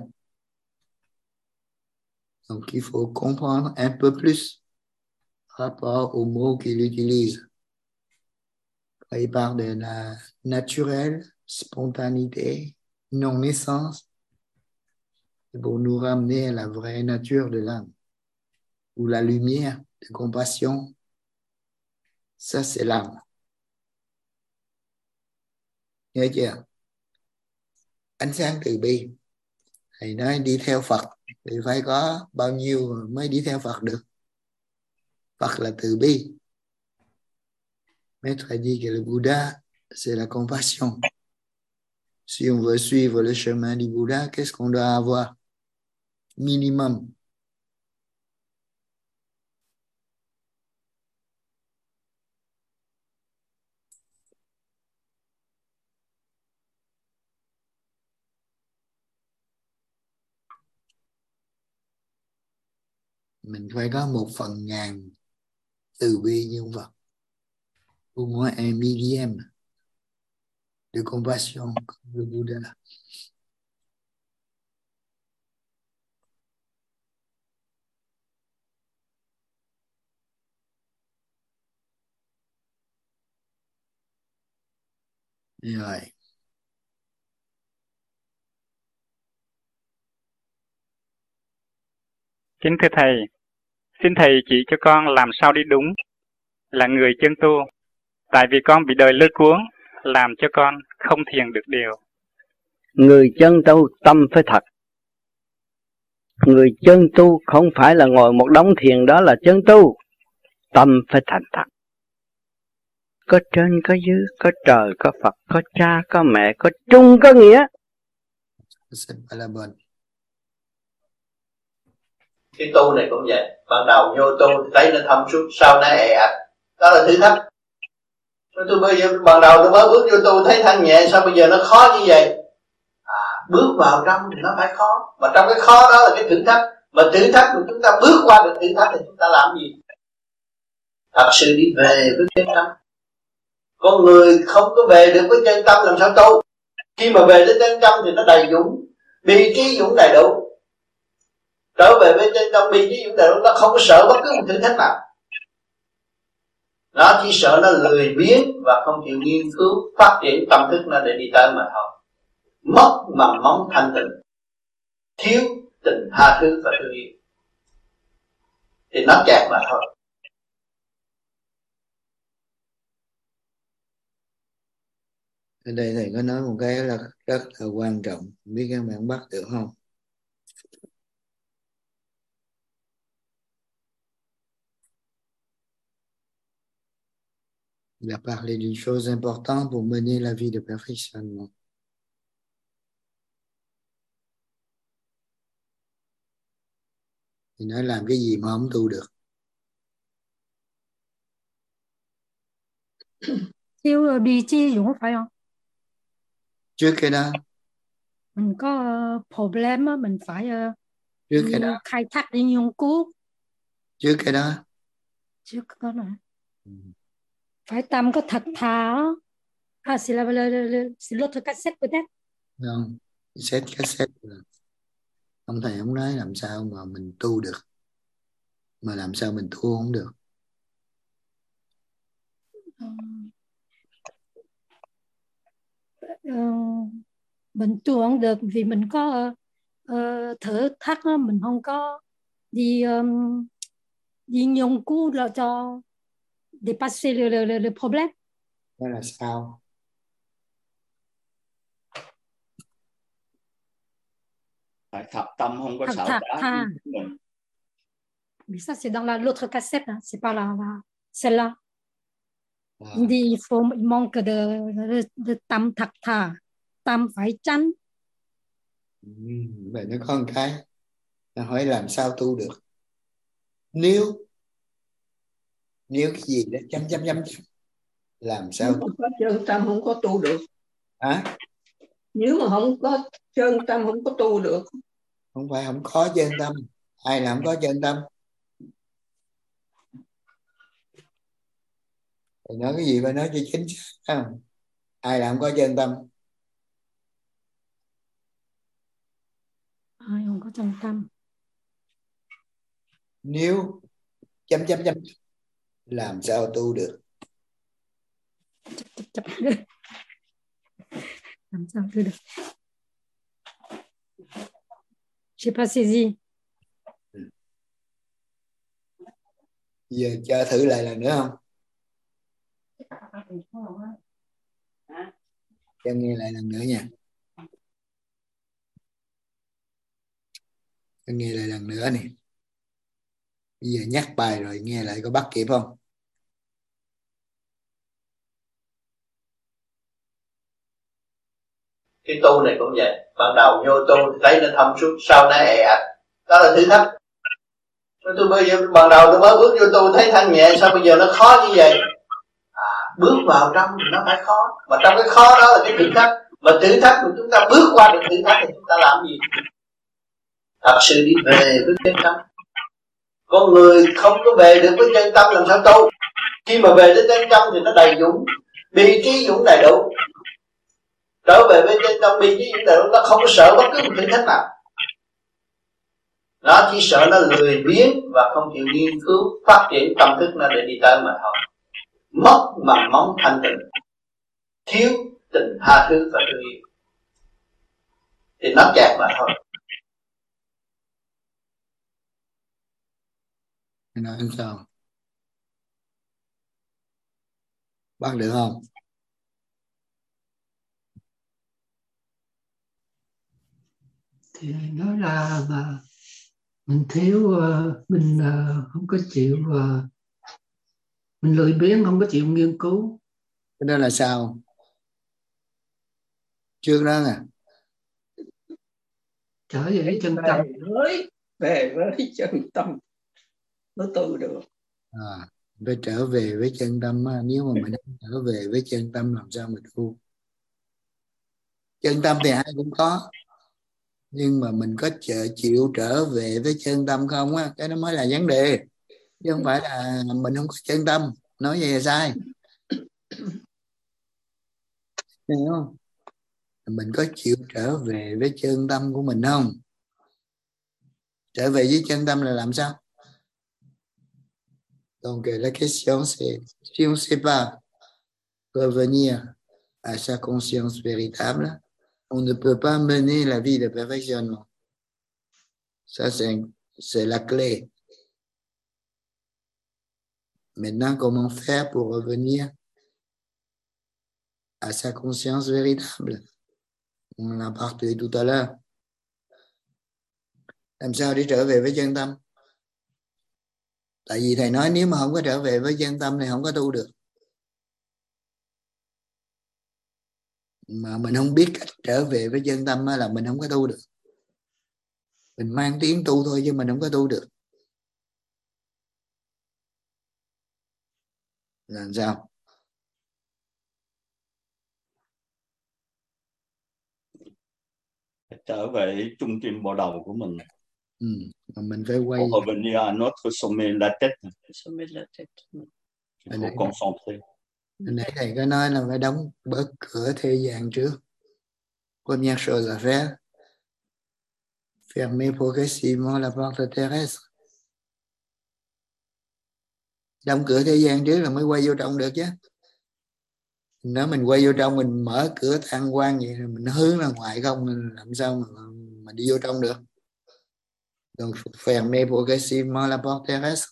Donc il faut comprendre un peu plus rapport aux mots qu'il utilise. Il parle de la naturelle, spontanéité, non-naissance, pour nous ramener à la vraie nature de l'âme, ou la lumière de compassion. Ça, c'est l'âme. Nhớ chưa? Ánh sáng từ bi. Thầy nói đi theo Phật thì phải có bao nhiêu mới đi theo Phật được? Phật là từ bi. Maître a dit que le Bouddha, c'est la compassion. Si on veut suivre le chemin du Bouddha, qu'est-ce qu'on doit avoir? Minimum. mình phải có 1/1000 từ bi như ông Phật, au moins 1/1000 de compassion comme le Bouddha. Rồi. Kính thưa Thầy, xin Thầy chỉ cho con làm sao đi đúng, là người chân tu. Tại vì con bị đời lôi cuốn, làm cho con không thiền được điều. Người chân tu tâm phải thật. Người chân tu không phải là ngồi một đống thiền đó là chân tu. Tâm phải thành thật. Có trên có dưới, có trời có Phật, có cha có mẹ, có trung có nghĩa. Cái tu này cũng vậy. Ban đầu vô tu thì thấy nó thông suốt, sau này ệ ạch. Đó là thử thách. Tôi bây giờ ban đầu tôi mới bước vô tu thấy thanh nhẹ, sao bây giờ nó khó như vậy? Bước vào trong thì nó phải khó, mà trong cái khó đó là cái thử thách. Mà thử thách mà chúng ta bước qua được thử thách thì chúng ta làm gì? Thật sự đi về với chân tâm. Con người không có về được với chân tâm làm sao tu? Khi mà về đến chân tâm thì nó đầy dũng, bi trí dũng đầy đủ. Trở về với chân tâm bi trí dũng đầy đủ, nó không có sợ bất cứ một thử thách nào. Nó chỉ sợ nó lười biếng và không chịu nghiên cứu phát triển tâm thức nó để đi tới mà thôi. Mất mầm móng thanh tịnh, thiếu tình tha thứ và thương yêu thì nó kẹt mà thôi. Ở đây thầy có nói một cái là rất là quan trọng, không biết các bạn bắt được không? Il a parlé d'une chose importante pour mener la vie de perfectionnement. Thì nói làm cái gì mà không tu được. Thiếu bi trí dũng phải không? Trước cái đó mình có problem á, mình phải trước cái đó khai thác đi nghiên cứu. Trước cái đó này. Phải tâm có thật thà á. C'est l'autre cassette peut-être. Không, cassette ông thầy không nói làm sao mà mình tu được, mà làm sao mình tu không được. Mình tu không được vì mình có thử thách đó, mình không có đi nghiên cứu là cho dépasser le problème. Đó là sao? Phải thật tâm, không có xảo trá. Mais ça c'est dans l'autre cassette, hein. C'est pas celle-là. Il dit il manque de tâm thật thà, tâm phải chánh. Vậy nó có một cái nó hỏi làm sao tu được. Nếu cái gì đó chấm làm sao không có chân tâm không có tu được. Hả? Nếu mà không có chân tâm không có tu được. Không phải không có chân tâm, ai làm có chân tâm. Thì nói cái gì phải nói cho chính xác không? Ai làm có chân tâm? Ai không có chân tâm. Nếu chấm làm sao tu được? Làm sao tu được? J'ai pas saisi. Giờ cho thử lại lần nữa không? Cho nghe lại lần nữa nha. Cho nghe lại lần nữa nè. Bây giờ nhắc bài rồi nghe lại có bắt kịp không? Cái tu này cũng vậy. Ban đầu vô tu thì thấy nó thông suốt, sau này ệ ạch. Đó là thử thách. Tôi bây giờ ban đầu tôi mới bước vô tu thấy thanh nhẹ, sao bây giờ nó khó như vậy? Bước vào trong thì nó phải khó, mà trong cái khó đó là cái thử thách. Mà thử thách mà chúng ta bước qua được thử thách thì chúng ta làm gì? Thật sự đi về với chân tâm. Con người không có về được với chân tâm làm sao tu. Khi mà về tới chân tâm thì nó đầy dũng, bi trí dũng đầy đủ. Trở về với chân tâm bi trí dũng đầy đủ, nó không có sợ bất cứ một thử thách nào. Nó chỉ sợ nó lười biếng và không chịu nghiên cứu phát triển tâm thức nó để đi tới mà thôi. Mất mầm móng thanh tịnh, thiếu tình tha thứ và thương yêu thì nó kẹt mà thôi. Nói sao? Bác được không? Thì nói là mình thiếu, mình không có chịu, mình lười biếng, không có chịu nghiên cứu. Cái đó là sao? Trước đó nè. Trở về với chân tâm. Về với chân tâm nó tu được. Phải trở về với chân tâm. Nếu mà mình không trở về với chân tâm làm sao mình tu? Chân tâm thì ai cũng có, nhưng mà mình có chịu trở về với chân tâm không á, cái đó mới là vấn đề, chứ không phải là mình không có chân tâm. Nói vậy là sai, hiểu không? Mình có chịu trở về với chân tâm của mình không? Trở về với chân tâm là làm sao? Donc la question c'est si on ne sait pas revenir à sa conscience véritable, on ne peut pas mener la vie de perfectionnement. Ça c'est la clé. Maintenant, comment faire pour revenir à sa conscience véritable? On en a parlé tout à l'heure. Làm sao để trở về với chân tâm? Tại vì thầy nói nếu mà không có trở về với chân tâm thì không có tu được. Mà mình không biết cách trở về với chân tâm là mình không có tu được. Mình mang tiếng tu thôi chứ mình không có tu được. Làm sao? Trở về trung tim bộ đầu của mình. Mà mình phải quay. Pour revenir à notre sommet la tête. Sommet la tête. Il faut concentrer. Nãy thầy có nói là phải đóng bớt cửa thế gian trước. Première chose à faire, fermer progressivement la porte terrestre. Đóng cửa thế gian trước là mới quay vô trong được chứ. Nếu mình quay vô trong, mình mở cửa tham quan vậy, mình hướng ra ngoài không, làm sao mà đi vô trong được. Donc fermer progressivement la porte terrestre,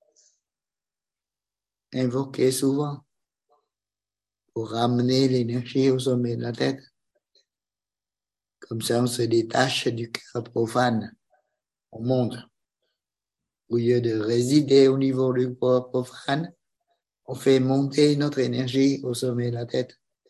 invoquer souvent pour ramener l'énergie au sommet de la tête. Comme ça, on se détache du cœur profane. On monte. Au lieu de résider au niveau du corps profane, on fait monter notre énergie au sommet de la tête.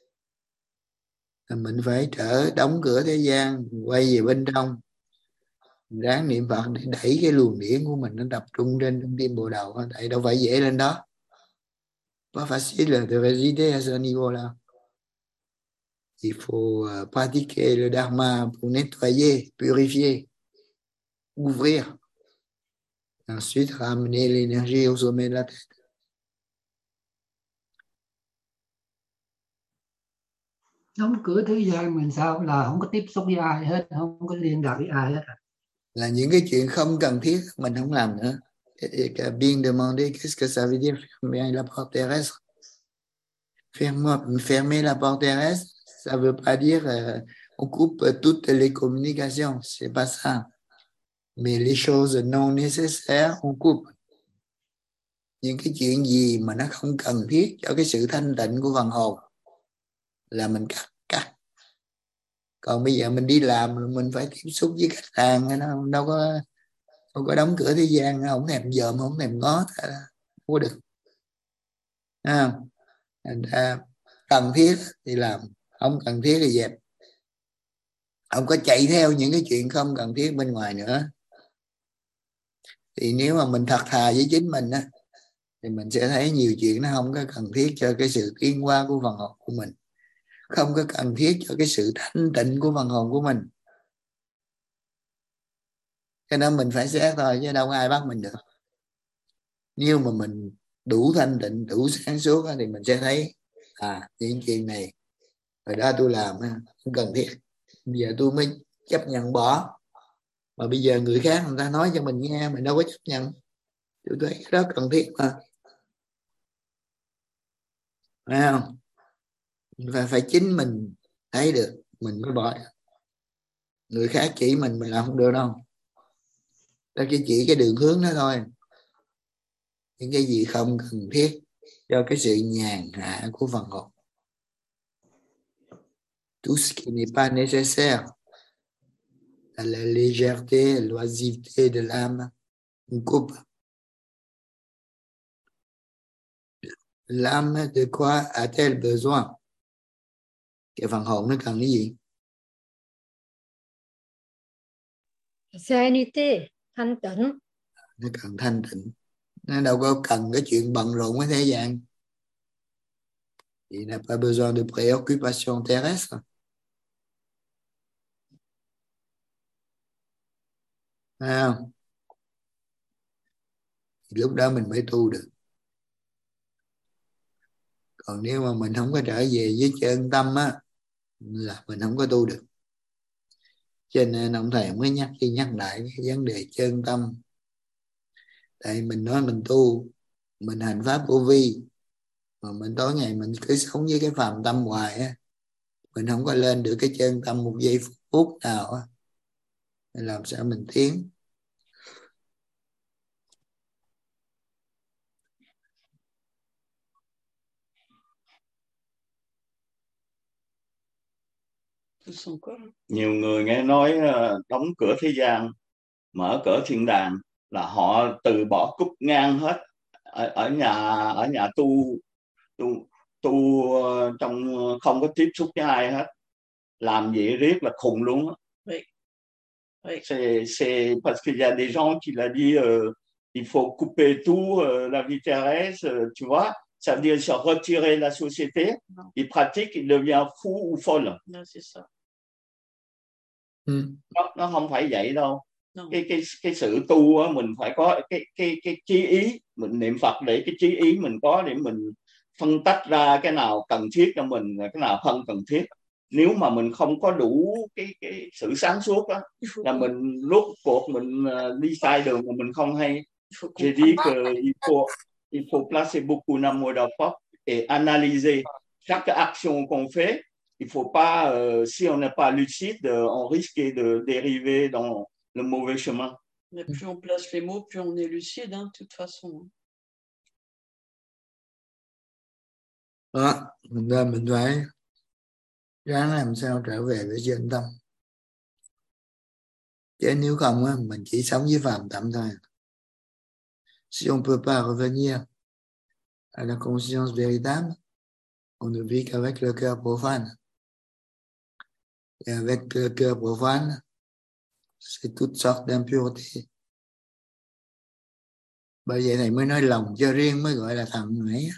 Mình phải đóng cửa thế gian, quay về bên trong, ráng niệm Phật để đẩy cái luồng điển của mình nó tập trung trên trung tim bộ đầu. Tại đâu phải dễ lên đó. Pas facile de résider à ce niveau-là. Il faut pratiquer le dharma pour nettoyer, purifier, ouvrir. Ensuite, ramener l'énergie au sommet de la tête. Đóng cửa thế gian mình sao là không có tiếp xúc với ai hết, không có liên lạc với ai hết. Là những cái chuyện không cần thiết mình không làm nữa. Bien demander qu'est-ce que ça veut dire fermer la porte terrestre. Fermer la porte terrestre, ça veut pas dire on coupe toutes les communications, c'est pas ça. Mais les choses non nécessaires, on coupe. Những cái chuyện gì mà nó không cần thiết cho cái sự thanh tịnh của phần hồn là mình cắt. Còn bây giờ mình đi làm, mình phải tiếp xúc với khách hàng, nó đâu có đóng cửa thế gian, không thèm dòm, không thèm ngó, không có được. Cần thiết thì làm, không cần thiết thì dẹp. Không có chạy theo những cái chuyện không cần thiết bên ngoài nữa. Thì nếu mà mình thật thà với chính mình á, thì mình sẽ thấy nhiều chuyện nó không có cần thiết cho cái sự tiến hóa của phần hồn của mình, không có cần thiết cho cái sự thanh tịnh của phần hồn của mình. Cho nên mình phải xét thôi, chứ đâu ai bắt mình được. Nếu mà mình đủ thanh tịnh, đủ sáng suốt thì mình sẽ thấy những chuyện này hồi đó tôi làm không cần thiết, bây giờ tôi mới chấp nhận bỏ. Mà bây giờ người khác người ta nói cho mình nghe, mình đâu có chấp nhận. Tôi thấy cái đó cần thiết mà, phải không? Phải chính mình thấy được mình mới bỏ. Người khác chỉ mình làm không được đâu. Ta chỉ cái đường hướng đó thôi. Những cái gì không cần thiết cho cái sự nhàn hạ của phần hồn. Tout ce qui n'est pas nécessaire à la légèreté, à l'oisiveté de l'âme, on coupe. L'âme de quoi a-t-elle besoin? Cái phần hồn nó cần cái gì? Sérénité, thanh tịnh. Nó cần thanh tịnh. Nó đâu có cần cái chuyện bận rộn với thế gian. Il n'a pas besoin de préoccupation terrestre. Phải không? Lúc đó mình mới tu được. Còn nếu mà mình không có trở về với chân tâm là mình không có tu được. Cho nên ông thầy mới nhắc lại cái vấn đề chân tâm. Tại mình nói mình tu, mình hành pháp vô vi, mà mình tối ngày mình cứ sống với cái phàm tâm hoài mình không có lên được cái chân tâm một giây phút nào làm sao mình tiến. Nhiều người nghe nói đóng cửa thế gian, mở cửa thiên đàng là họ từ bỏ cúp ngang hết ở nhà tu trong không có tiếp xúc với ai hết, làm gì riết là khùng luôn. C'est parce qu'il y a des gens qui l'a dit il faut couper tout la vie terrestre, tu vois, ça veut dire se retirer la société. Il pratique, il devient fou ou folle. Non, c'est ça. Nó không phải vậy đâu. Cái sự tu á, mình phải có cái chí ý, mình niệm Phật để cái chí ý mình có để mình phân tách ra cái nào cần thiết cho mình, cái nào không cần thiết. Nếu mà mình không có đủ cái sự sáng suốt đó, là mình rốt cuộc mình đi sai đường mà mình không hay. J'ai dit qu'il faut placer beaucoup d'amour d'enfant et analyser chaque action qu'on fait. Il faut pas, si on n'est pas lucide, on risque de dériver dans le mauvais chemin. Mais plus on place les mots, plus on est lucide, de toute façon. Đó, mình phải ráng làm sao trở về với chân tâm. Chứ nếu không mình chỉ sống với phàm tâm thôi. Si on ne peut pas revenir à la conscience véritable, on ne vit qu'avec le cœur profane. Et avec le cœur profane, c'est toutes sortes d'impuretés. Bởi vậy thầy mới nói lòng cho riêng mới gọi là thần nãy.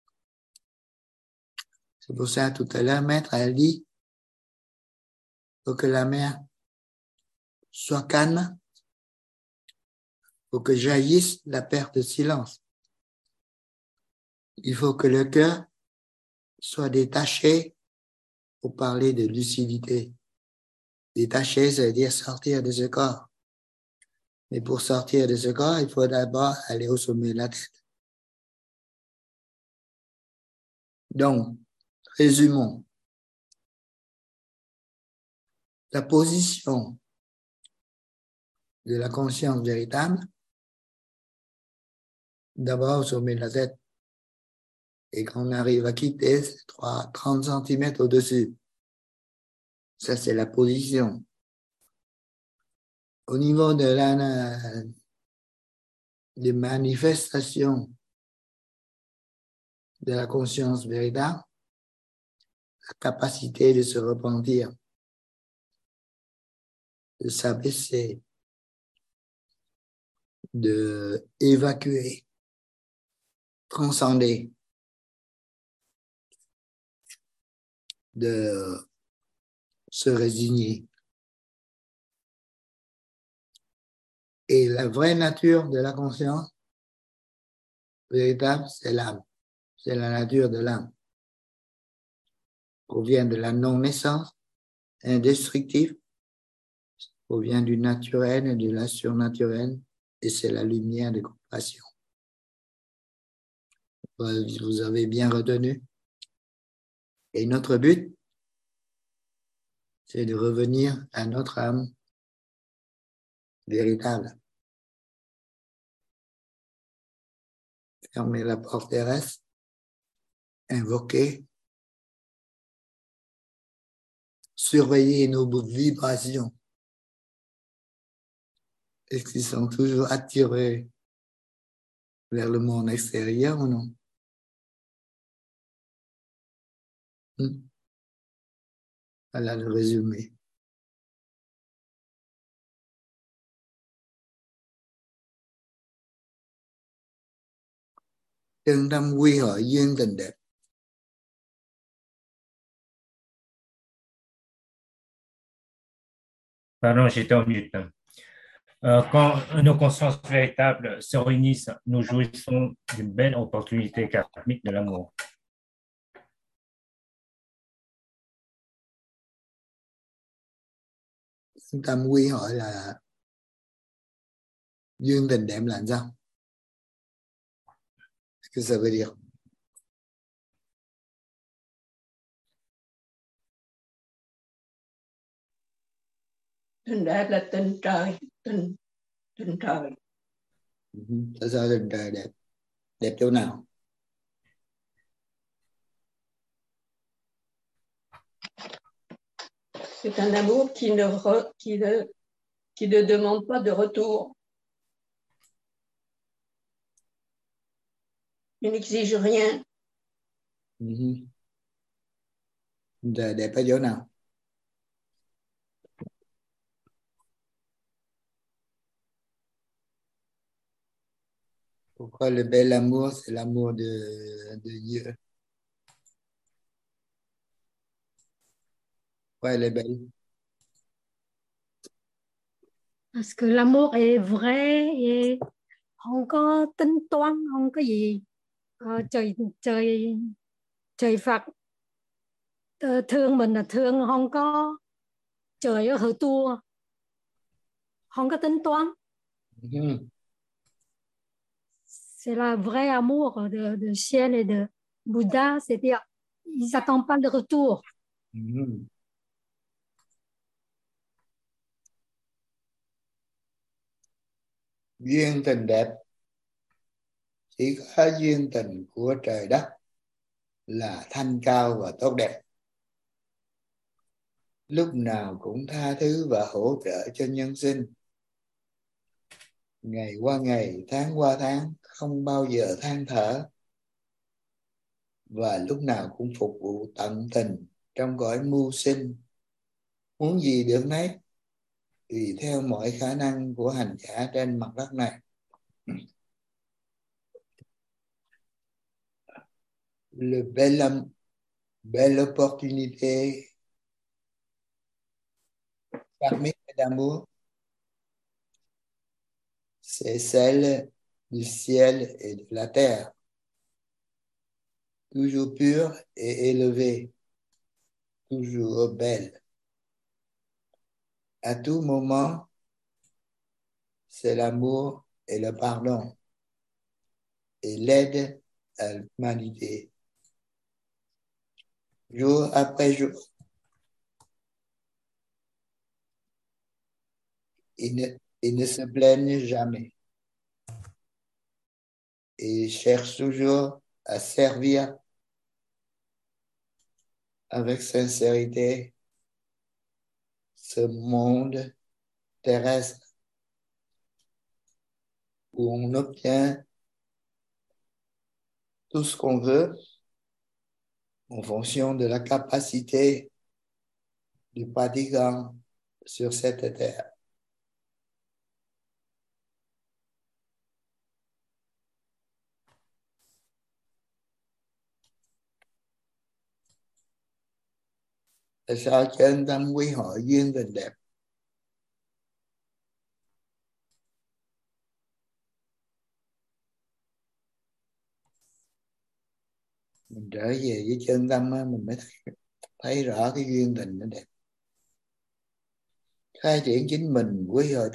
C'est pour ça tout à l'heure maître a dit faut que la mer soit calme, faut que jaillisse la perte de silence. Il faut que le cœur soit détaché pour parler de lucidité. Détaché, ça veut dire sortir de ce corps. Mais pour sortir de ce corps, il faut d'abord aller au sommet de la tête. Donc, résumons. La position de la conscience véritable, d'abord au sommet de la tête. Et quand on arrive à quitter, c'est 30 cm au-dessus. Ça, c'est la position. Au niveau de des manifestations de la conscience véritable, la capacité de se repentir, de s'abaisser, de évacuer, transcender, de se résigner. Et la vraie nature de la conscience, véritable, c'est l'âme. C'est la nature de l'âme. Provient de la non-naissance, indestructible, provient du naturel et de la surnaturel, et c'est la lumière de compassion. Vous avez bien retenu. Et notre but, c'est de revenir à notre âme véritable. Fermer la porte terrestre, invoquer, surveiller nos vibrations. Est-ce qu'ils sont toujours attirés vers le monde extérieur ou non? Voilà le résumé. Chân tâm quy hội duyên tình đẹp. Pardon, j'étais en mute. Quand nos consciences véritables se réunissent, nous jouissons d'une belle opportunité karmique de l'amour. Tâm quy hội là duyên tình đẹp là sao? Qu'est-ce que ça veut dire? Tình đẹp là tình trời, tình trời. Tại sao tình trời đẹp? Đẹp chỗ nào? C'est un amour qui ne demande pas de retour. Il n'exige rien. Trời đẹp ở chỗ nào? Pourquoi le bel amour, c'est l'amour de Dieu? Pourquoi elle est belle? Parce que l'amour est vrai et không có tính toán, không có gì trời Phật thương mình là thương, không có trời ở hở tua, không có tính toán. C'est la vraie amour de ciel et de Bouddha, c'est-à-dire ils n'attendent pas le retour. Duyên tình đẹp chỉ có duyên tình của trời đất là thanh cao và tốt đẹp, lúc nào cũng tha thứ và hỗ trợ cho nhân sinh, ngày qua ngày, tháng qua tháng, không bao giờ than thở, và lúc nào cũng phục vụ tận tình trong cõi mưu sinh, muốn gì được nấy, tùy theo mọi khả năng của hành giả trên mặt đất này. Le belle opportunité karmique d'amour, c'est celle du ciel et de la terre, toujours pure et élevée, toujours belle. À tout moment, c'est l'amour et le pardon et l'aide à l'humanité. Jour après jour, ils ne se plaignent jamais et cherchent toujours à servir avec sincérité ce monde terrestre où on obtient tout ce qu'on veut en fonction de la capacité du pratiquant sur cette terre. Tại sao chân tâm quy hội duyên tình đẹp? Mình trở về với chân tâm á, mình mới thấy rõ cái duyên tình nó đẹp. Khai triển chính mình quý hội.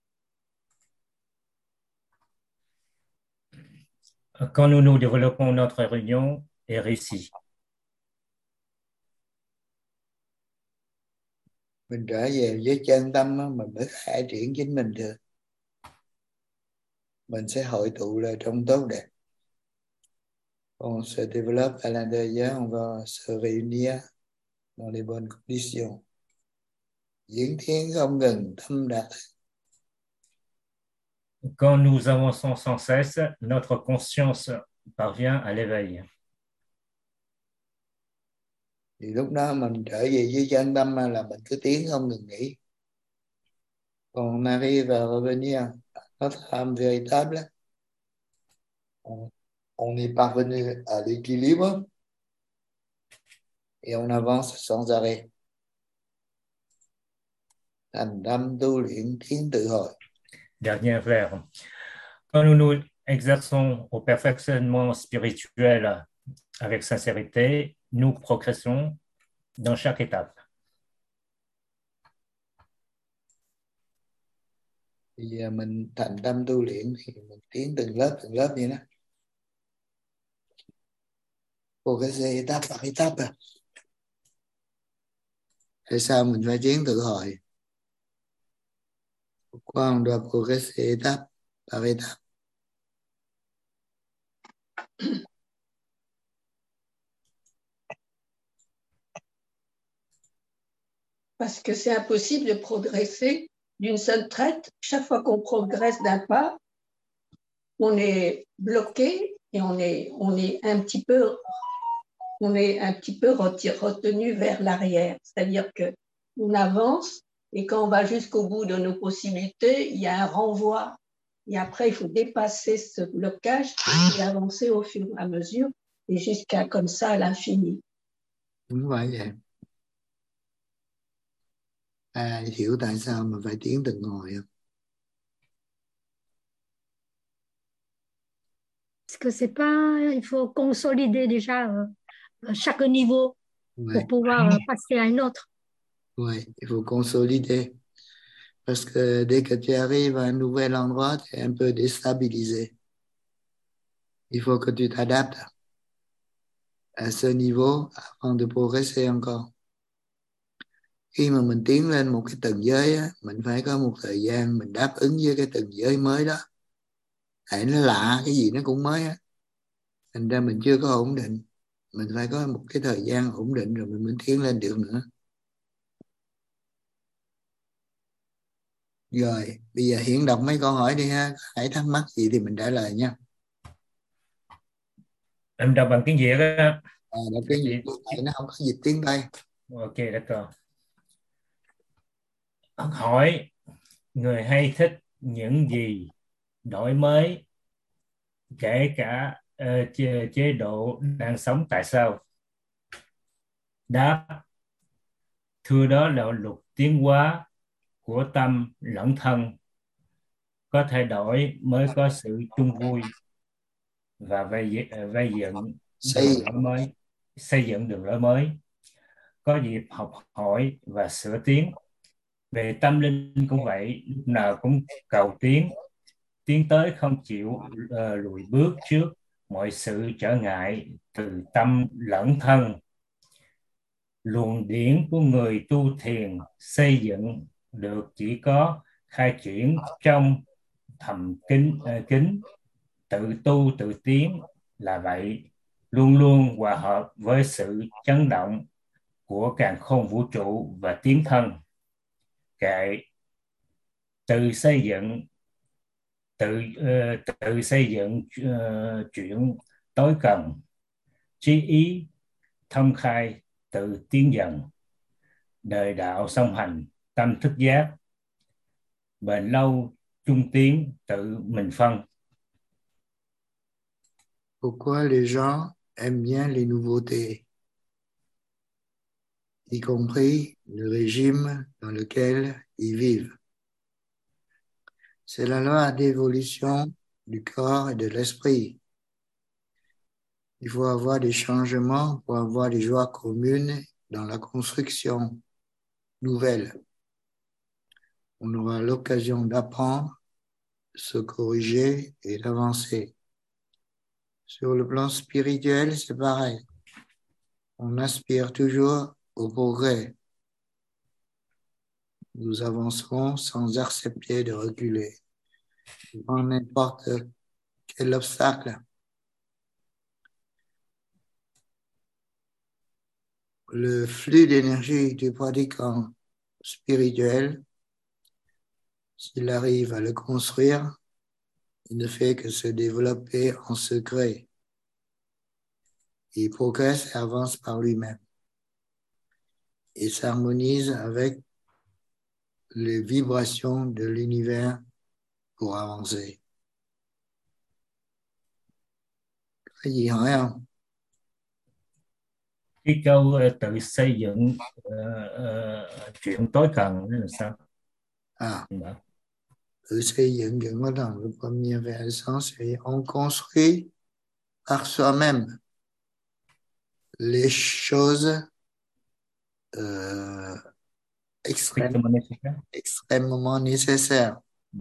Quand nous développons notre réunion est réussie. Mình trở về với chân tâm á, mình mới khai triển chính mình được. Mình sẽ hội tụ lại trong tốt đẹp. On se développe à l'intérieur, on va se réunir dans les bonnes conditions. Diễn tiến không ngừng thâm đạt. Quand nous avançons sans cesse, notre conscience parvient à l'éveil. Thì lúc đó mình trở về với chân tâm là mình cứ tiến không ngừng nghỉ. Còn arrive à revenir à notre âme véritable, on est parvenu à l'équilibre et on avance sans arrêt. Thành tâm tu luyện tiến tự hồi. Dernier vers. Quand nous nous exerçons au perfectionnement spirituel avec sincérité, nous progressons dans chaque étape. Bây giờ mình thành tâm tu luyện thì mình tiến từng lớp vậy đó. Progresser étape par étape. Tại sao mình phải tiến tự hồi? Pourquoi on doit progresser étape par étape? Parce que c'est impossible de progresser d'une seule traite. Chaque fois qu'on progresse d'un pas, on est bloqué et on est un petit peu retenu vers l'arrière. C'est-à-dire que on avance et quand on va jusqu'au bout de nos possibilités, il y a un renvoi. Et après, il faut dépasser ce blocage et avancer au fur et à mesure et jusqu'à comme ça à l'infini. Đúng vậy. Hiểu tại sao mà phải tiến từng hồi không? Parce que c'est pas, il faut consolider déjà chaque niveau pour pouvoir passer à un autre. Oui, il faut consolider. Parce que dès que tu arrives à un nouvel endroit, tu es un peu déstabilisé. Il faut que tu t'adaptes à ce niveau avant de progresser encore. Khi mà mình tiến lên một cái tầng giới á, mình phải có một thời gian mình đáp ứng với cái tầng giới mới đó. Tại nó lạ, cái gì nó cũng mới á. Thành ra mình chưa có ổn định. Mình phải có một cái thời gian ổn định rồi mình mới tiến lên được nữa. Rồi, bây giờ Hiển đọc mấy câu hỏi đi ha. Hãy thắc mắc gì thì mình trả lời nha. Em đọc bằng tiếng Việt á. Đọc tiếng Việt, tại nó không có dịch tiếng Tây. Ok, d'accord. Hỏi, người hay thích những gì đổi mới, kể cả chế độ đang sống, tại sao? Đáp, thưa, đó là luật tiến hóa của tâm lẫn thân. Có thay đổi mới có sự chung vui và xây dựng đường lối mới. Có dịp học hỏi và sửa tiến. Về tâm linh cũng vậy, lúc nào cũng cầu tiến tới không chịu lùi bước trước mọi sự trở ngại từ tâm lẫn thân. Luồng điển của người tu thiền xây dựng được chỉ có khai triển trong thầm kín, tự tu tự tiến là vậy, luôn luôn hòa hợp với sự chấn động của càn khôn vũ trụ và tiến thân. Kệ tự xây dựng chuyện tối cần, trí ý thông khai tự tiến dần, đời đạo song hành tâm thức giác, bền lâu trung tiến tự mình phân. Pourquoi les gens aiment bien les nouveautés, y compris le régime dans lequel ils vivent? C'est la loi d'évolution du corps et de l'esprit. Il faut avoir des changements pour avoir des joies communes dans la construction nouvelle. On aura l'occasion d'apprendre, se corriger et d'avancer. Sur le plan spirituel, c'est pareil. On aspire toujours au progrès. Nous avancerons sans accepter de reculer devant n'importe quel obstacle. Le flux d'énergie du pratiquant spirituel, s'il arrive à le construire, il ne fait que se développer en secret. Il progresse et avance par lui-même. Il s'harmonise avec les vibrations de l'univers pour avancer. Có gì hỏi không? Cái câu tự xây dựng chuyện tối cần là sao? Tự xây dựng chuyện tối cần, le premier versant, c'est on construit par soi-même les choses extrêmement nécessaires.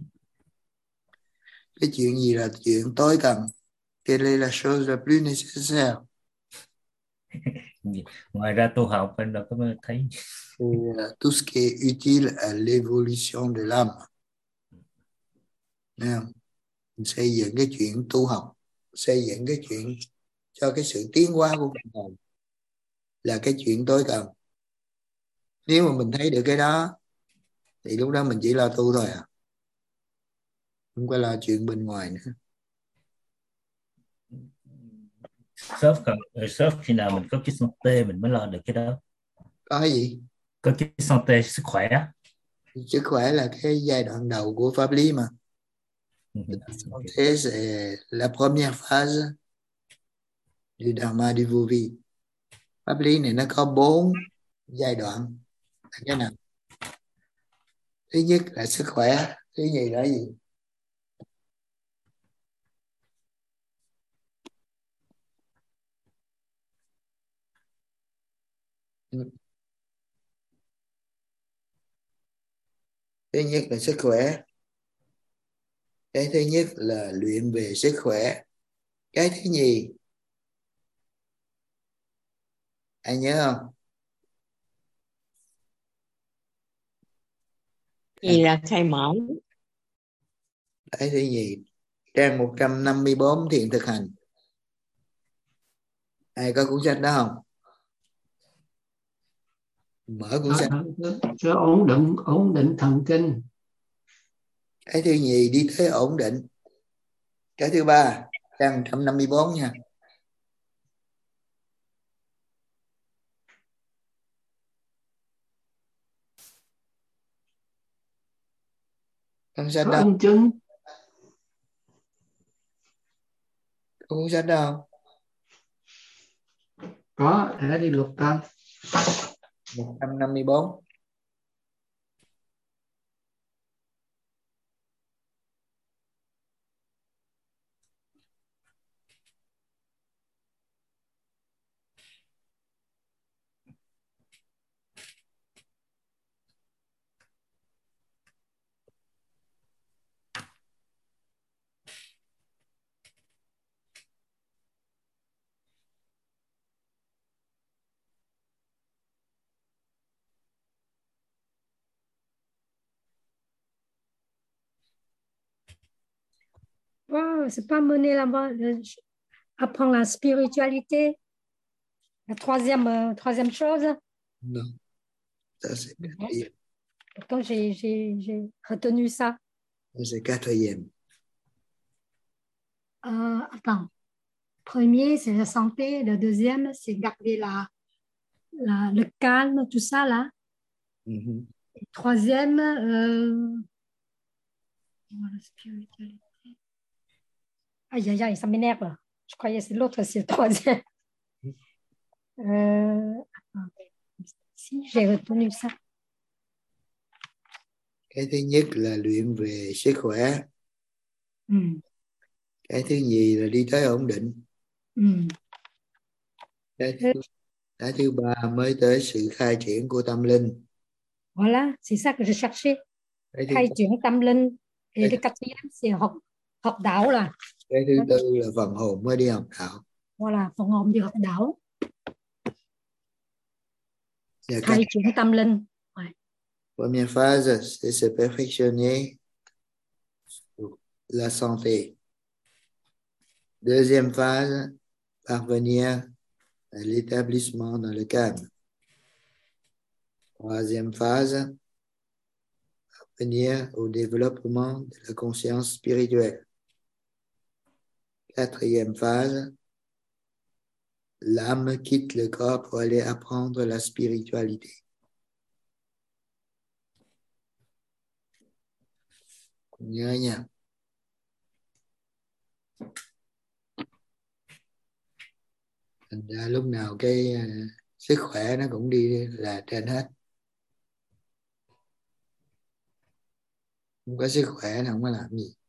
Cái chuyện gì là chuyện tối cần? Quelle est la chose la plus nécessaire? Ngoài ra tu học anh đâu có thấy. Tout ce qui est utile à l'évolution de l'âme. Mình xây dựng cái chuyện tu học, xây dựng cái chuyện cho cái sự tiến hóa của mình là cái chuyện tối cần. Nếu mà mình thấy được cái đó thì lúc đó mình chỉ lo tu thôi à, không có lo chuyện bên ngoài nữa. Sớm khi nào mình có cái santé mình mới lo được cái đó. Có cái gì? Có cái santé, sức khỏe. Sức khỏe là cái giai đoạn đầu của pháp lý mà. Santé c'est la première phase du Dharma du vô vi. Pháp lý này nó có 4 giai đoạn. Là cái nào? Thứ nhất là sức khỏe, thứ nhì là gì? Thứ nhất là sức khỏe. Cái thứ nhất là luyện về sức khỏe. Cái thứ nhì, ai nhớ không? Gì là khai mở? Cái thứ nhì, trang 154 thiền thực hành. Ai có cuốn sách đó không? Mở cuốn sách. Cho ổn định thần kinh. Cái thứ nhì đi tới ổn định. Cái thứ ba, trang 154 nha. Cuốn sách đó. Cuốn sách đó không? Có, để đi lục coi. 154. Wow, c'est pas mener là-bas, apprendre la spiritualité, la troisième chose. Non, ça c'est quatrième. Pourtant, j'ai retenu ça. C'est quatrième. Attends. Premier, c'est la santé. Le deuxième, c'est garder le calme, tout ça là. Mm-hmm. Et troisième, la spiritualité. Aïe, aïe, aïe, ça m'énerve. Je croyais que c'est l'autre, c'est le troisième. Attendez. Si, j'ai retenu ça. Cái thứ nhất là luyện về sức khỏe. Cái thứ nhì là đi tới ổn định. Cái thứ ba mới tới sự khai triển của tâm linh. Voilà, c'est ça que je cherchais. Khai triển tâm linh. Et le quatrième, c'est học đạo là. Cái thứ tư là phần hồn mới đi học đạo. Voilà, phần hồn đi học đạo. Khai triển tâm linh. Ouais. Première phase, c'est se perfectionner la santé. Deuxième phase, parvenir à l'établissement dans le calme. Troisième phase, parvenir au développement de la conscience spirituelle. Quatrième phase, l'âme quitte le corps pour aller apprendre la spiritualité. Nhớ nha. Thành ra lúc nào cái sức khỏe nó cũng đi là trên hết. Không có sức khỏe nó không có làm gì.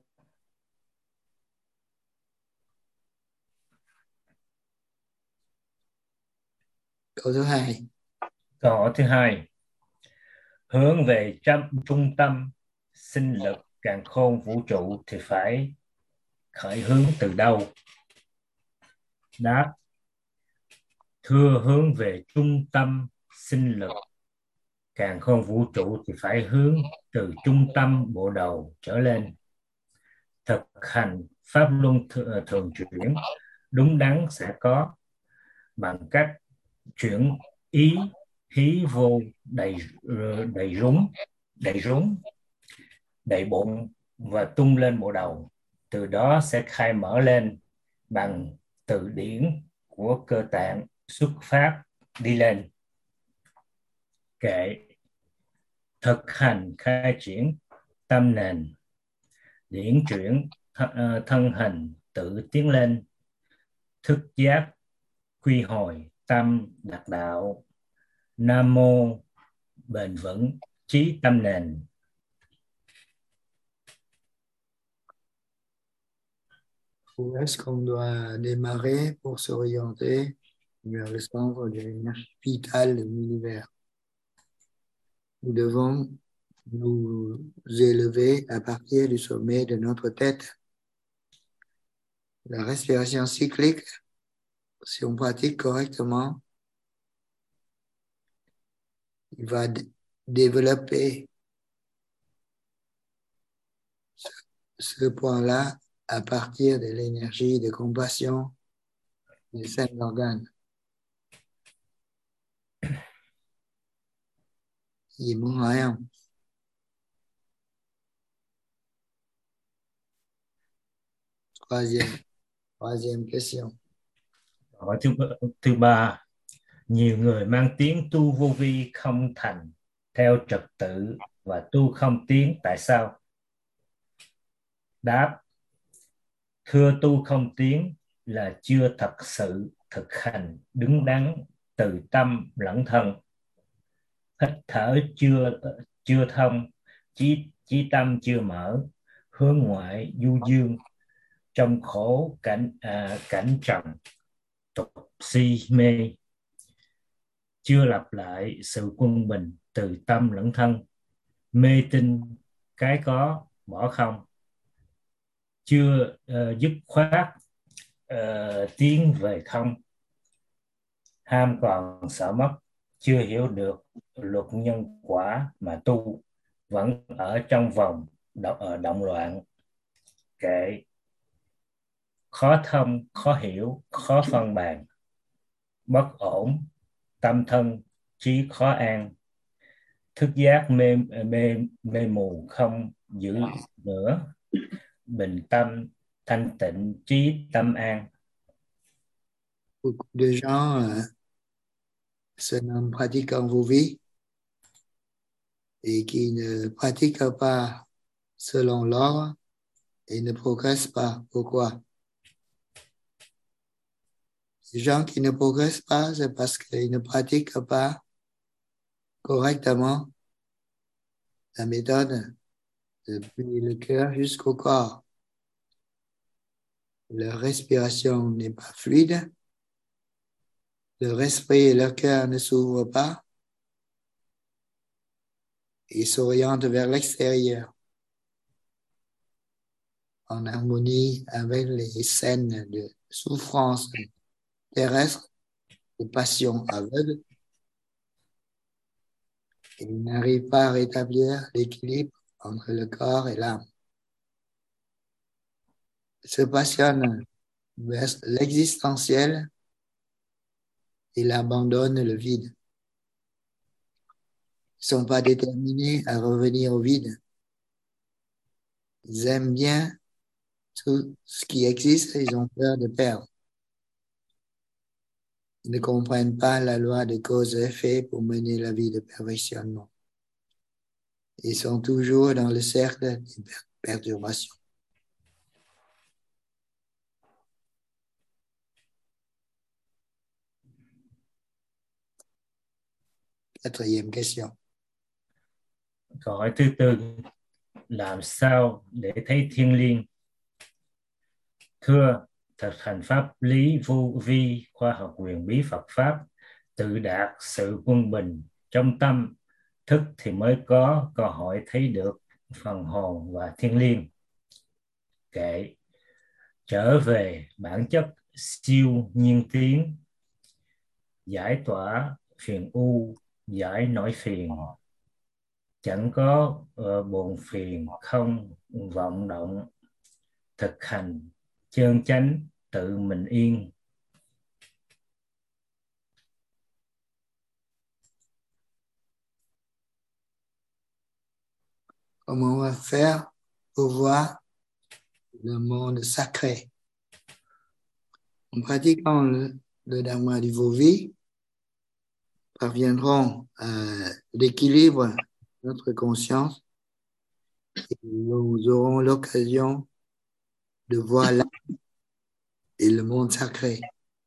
Câu thứ hai. Câu thứ hai. Hướng về trung tâm sinh lực càn khôn vũ trụ thì phải khởi hướng từ đâu? Đáp. Thưa, hướng về trung tâm sinh lực càn khôn vũ trụ thì phải hướng từ trung tâm bộ đầu trở lên. Thực hành pháp luân thường chuyển đúng đắn sẽ có bằng cách chuyển ý hí vô đầy rúng, đầy bụng và tung lên bộ đầu. Từ đó sẽ khai mở lên bằng từ điển của cơ tạng xuất phát đi lên. Kệ. Thực hành khai triển tâm nền, điển chuyển thân hình tự tiến lên, thức giác quy hồi tâm đạt đạo. Nam mô bền vững trí tâm nền. Où est-ce qu'on doit démarrer pour s'orienter vers le centre de l'énergie vitale de l'univers? Nous devons nous élever à partir du sommet de notre tête. La respiration cyclique, si on pratique correctement, il va développer ce point-là à partir de l'énergie de compassion des 5 organes. Gì muốn hỏi không? Troisième question. Hỏi thứ ba. Nhiều người mang tiếng tu vô vi không thành theo trật tự và tu không tiến, tại sao? Đáp. Thưa, tu không tiến là chưa thật sự thực hành đứng đắn từ tâm lẫn thân. Hít thở chưa thông, chí tâm chưa mở, hướng ngoại du dương, trong khổ cảnh trần tục si mê, chưa lặp lại sự quân bình từ tâm lẫn thân, mê tin cái có bỏ không, chưa dứt khoát tiến về không, ham còn sợ mất, chưa hiểu được luật nhân quả mà tu, vẫn ở trong vòng động loạn. Kệ. Khó thông, khó hiểu, khó phân bàn, bất ổn, tâm thân trí khó an, thức giác mê mù không giữ nữa, bình tâm thanh tịnh trí tâm an. Beaucoup de gens se nomment pratiquants vô vi et qui ne pratiquent pas selon l'ordre et ne progressent pas. Pourquoi? Les gens qui ne progressent pas, c'est parce qu'ils ne pratiquent pas correctement la méthode depuis le cœur jusqu'au corps. Leur respiration n'est pas fluide. leur esprit et leur cœur ne s'ouvrent pas, ils s'orientent vers l'extérieur, en harmonie avec les scènes de souffrance terrestre, de passion aveugle. Ils n'arrivent pas à rétablir l'équilibre entre le corps et l'âme. Ils se passionnent vers l'existentiel. Ils abandonnent le vide. Ils ne sont pas déterminés à revenir au vide. Ils aiment bien tout ce qui existe et ils ont peur de perdre. Ils ne comprennent pas la loi de cause et effet pour mener la vie de perfectionnement. Ils sont toujours dans le cercle des perturbations. Quatrième question. Câu hỏi thứ tư, làm sao để thấy thiêng liêng? Thưa, thực hành pháp lý vô vi, khoa học quyền bí Phật pháp, tự đạt sự quân bình trong tâm, thức thì mới có cơ hội thấy được phần hồn và thiêng liêng. Kệ, trở về bản chất siêu nhiên tiến, giải tỏa phiền u, giải nỗi phiền, chẳng có buồn phiền, không vọng động, thực hành chân chánh tự mình yên. Comment on va faire pour voir le monde sacré? En pratiquant le dharma du vô-vi, parviendrons à l'équilibre de notre conscience et nous aurons l'occasion de voir l'âme et le monde sacré.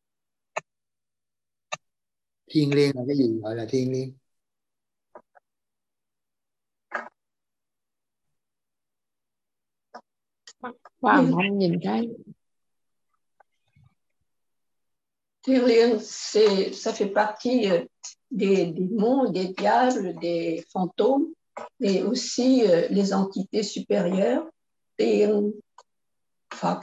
Thiêng liêng là cái gì gọi là thiêng liêng? Wow, không nhìn thấy. Thiêng liêng, ça fait partie des démons, des diables, des fantômes, mais aussi les entités supérieures et Phật.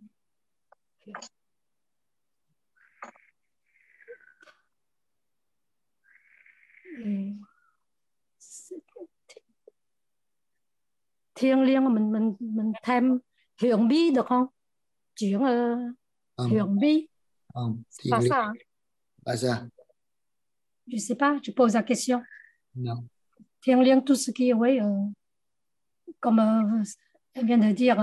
Thiêng liêng mình thêm huyền bí được không? Chuyện huyền bí. C'est pas ça. Hein? Pas ça. Je sais pas, je pose la question. Non. Thiêng liêng, tout ce qui est, oui, comme elle vient de dire,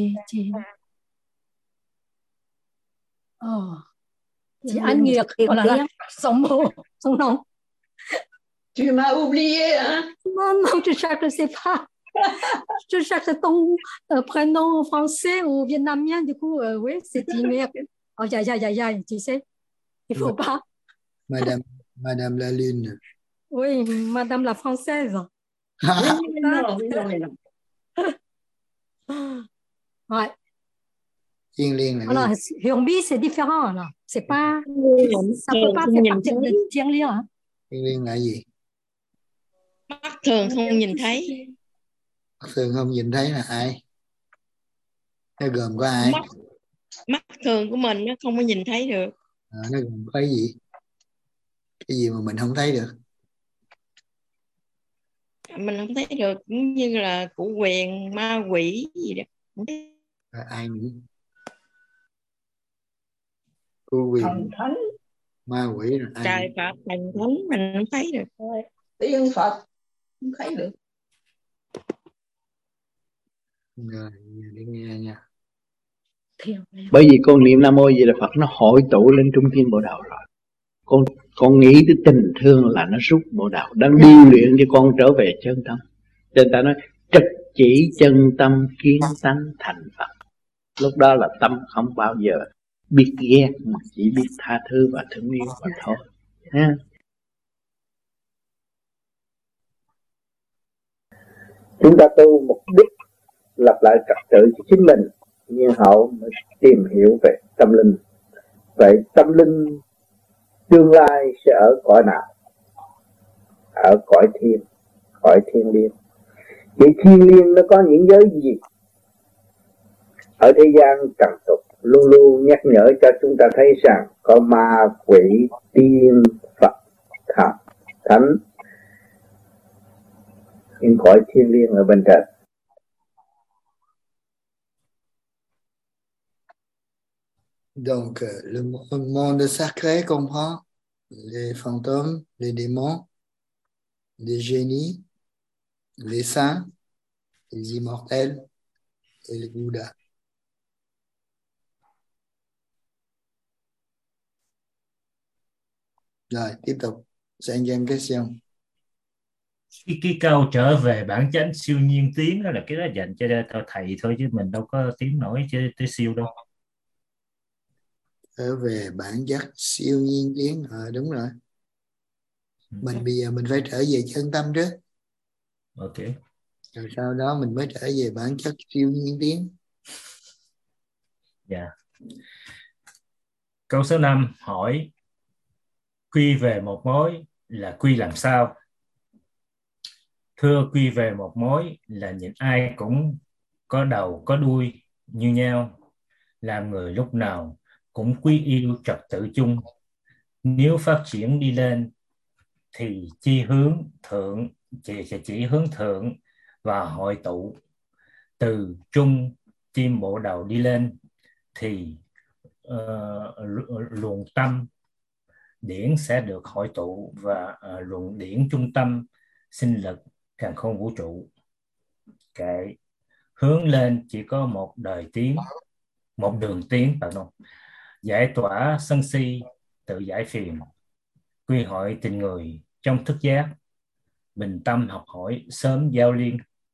chị Anh Nguyệt, voilà là son mot, son nom. Tu m'as oublié, hein? Non, je ne sais pas. Je cherche ton prénom français ou vietnamien, du coup, oui, c'est Nguyệt. Oh, aïe, tu sais, il ne faut pas. Madame la Lune. Oui, Madame la Française. Non. Ouais. Thiêng liêng là alors, huyền bí c'est différent, là. C'est pas, ça ne peut pas faire partie de thiêng liêng. Hein? Thiêng liêng là gì? Mắt thường không nhìn thấy. Mắt thường không nhìn thấy là ai? Nó gồm có ai? Mắt thường của mình nó không có nhìn thấy được. Nó gồm có cái gì? Cái gì mà mình không thấy được? Mình không thấy được, cũng như là cụ quyền, ma quỷ gì đó. Ai nữa? Cụ quyền, thần thánh, ma quỷ là ai? Trời Phật, thần thánh mình không thấy được. Tiên Phật không thấy được. Rồi, để nghe nha. Bởi vì con niệm Nam Mô Di Đà Phật nó hội tụ lên trung thiên bộ đạo rồi. Con nghĩ tới tình thương là nó rút bộ đạo, đang điêu luyện cho con trở về chân tâm. Cho nên ta nói trực chỉ chân tâm kiến tánh thành Phật. Lúc đó là tâm không bao giờ biết ghét mà chỉ biết tha thứ và thương yêu và thôi. Ha? Chúng ta tu mục đích lập lại trật tự cho chính mình, nhiên hậu mới tìm hiểu về tâm linh. Vậy tâm linh tương lai sẽ ở cõi nào? Ở cõi thiên liêng. Vậy thiên liêng nó có những giới gì? Ở thế gian trần tục luôn luôn nhắc nhở cho chúng ta thấy rằng có ma quỷ, tiên, Phật, thánh. Nhưng cõi thiên liêng ở bên trên. Donc, le monde sacré comprend les fantômes, les démons, les génies, les saints, les immortels et les Bouddhas. Rồi, tiếp tục. Cinquième question. Cái câu trở về bản chánh siêu nhiên tiến đó là cái đó dành cho thầy thôi, chứ mình đâu có tiến nổi tới siêu đâu. Trở về bản chất siêu nhiên tiến. Đúng rồi. Mình bây giờ mình phải trở về chân tâm trước. Ok. Rồi sau đó mình mới trở về bản chất siêu nhiên tiến. Dạ. Câu số 5 hỏi quy về một mối là quy làm sao? Thưa, quy về một mối là nhìn ai cũng có đầu có đuôi như nhau, làm người lúc nào cũng quý yêu trật tự chung. Nếu phát triển đi lên thì chỉ hướng thượng và hội tụ. Từ trung chim bộ đầu đi lên thì luồng tâm điển sẽ được hội tụ và luồng điển trung tâm sinh lực càn khôn vũ trụ. Cái hướng lên chỉ có một đường tiến, giải tỏa sân si, tự giải phiền, quy hội tình người trong thức giác, bình tâm học hỏi, sớm giao liên.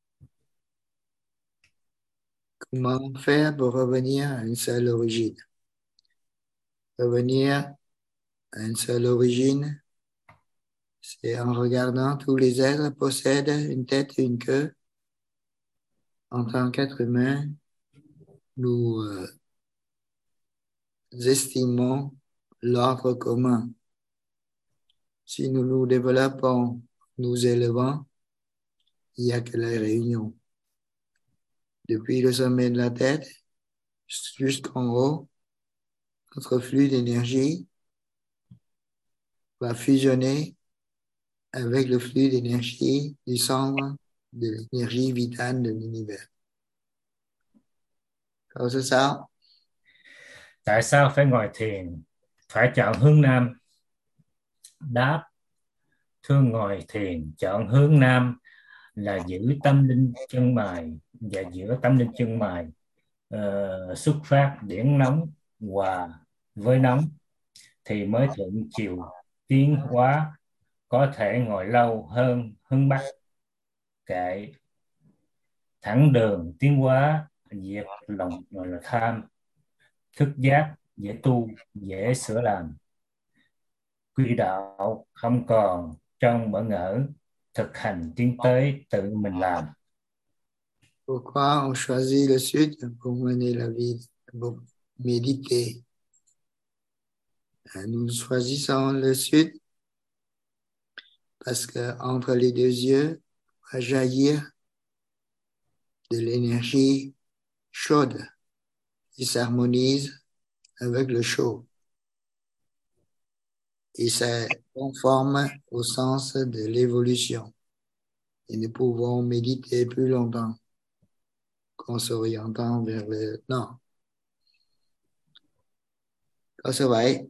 Comment faire pour revenir à une seule origine? Revenir à une seule origine, c'est en regardant tous les êtres possèdent une tête et une queue. En tant qu'être humain, nous estimons l'ordre commun. Si nous nous développons, nous élevons, il n'y a que la réunion. Depuis le sommet de la tête jusqu'en haut, notre flux d'énergie va fusionner avec le flux d'énergie du centre de l'énergie vitale de l'univers. Câu số 6. Tại sao phải ngồi thiền, phải chọn hướng nam? Đáp: thưa, ngồi thiền chọn hướng nam là giữ tâm linh chân mài, và giữa tâm linh chân mài xuất phát điển nóng hòa với nóng thì mới thuận chiều tiến hóa, có thể ngồi lâu hơn hướng bắc. Kệ thẳng đường tiến hóa, diệt lòng là tham, thức giác dễ tu, dễ sửa làm. Quy đạo không còn trong bỡ ngỡ, thực hành tiến tới tự mình làm. Pourquoi on choisit le sud pour mener la vie, pour méditer? Nous choisissons le sud parce que entre les deux yeux va jaillir de l'énergie chaude qui s'harmonise avec le chaud. Et c'est conforme au sens de l'évolution. Et nous pouvons méditer plus longtemps qu'en s'orientant vers le nord. Câu số 7.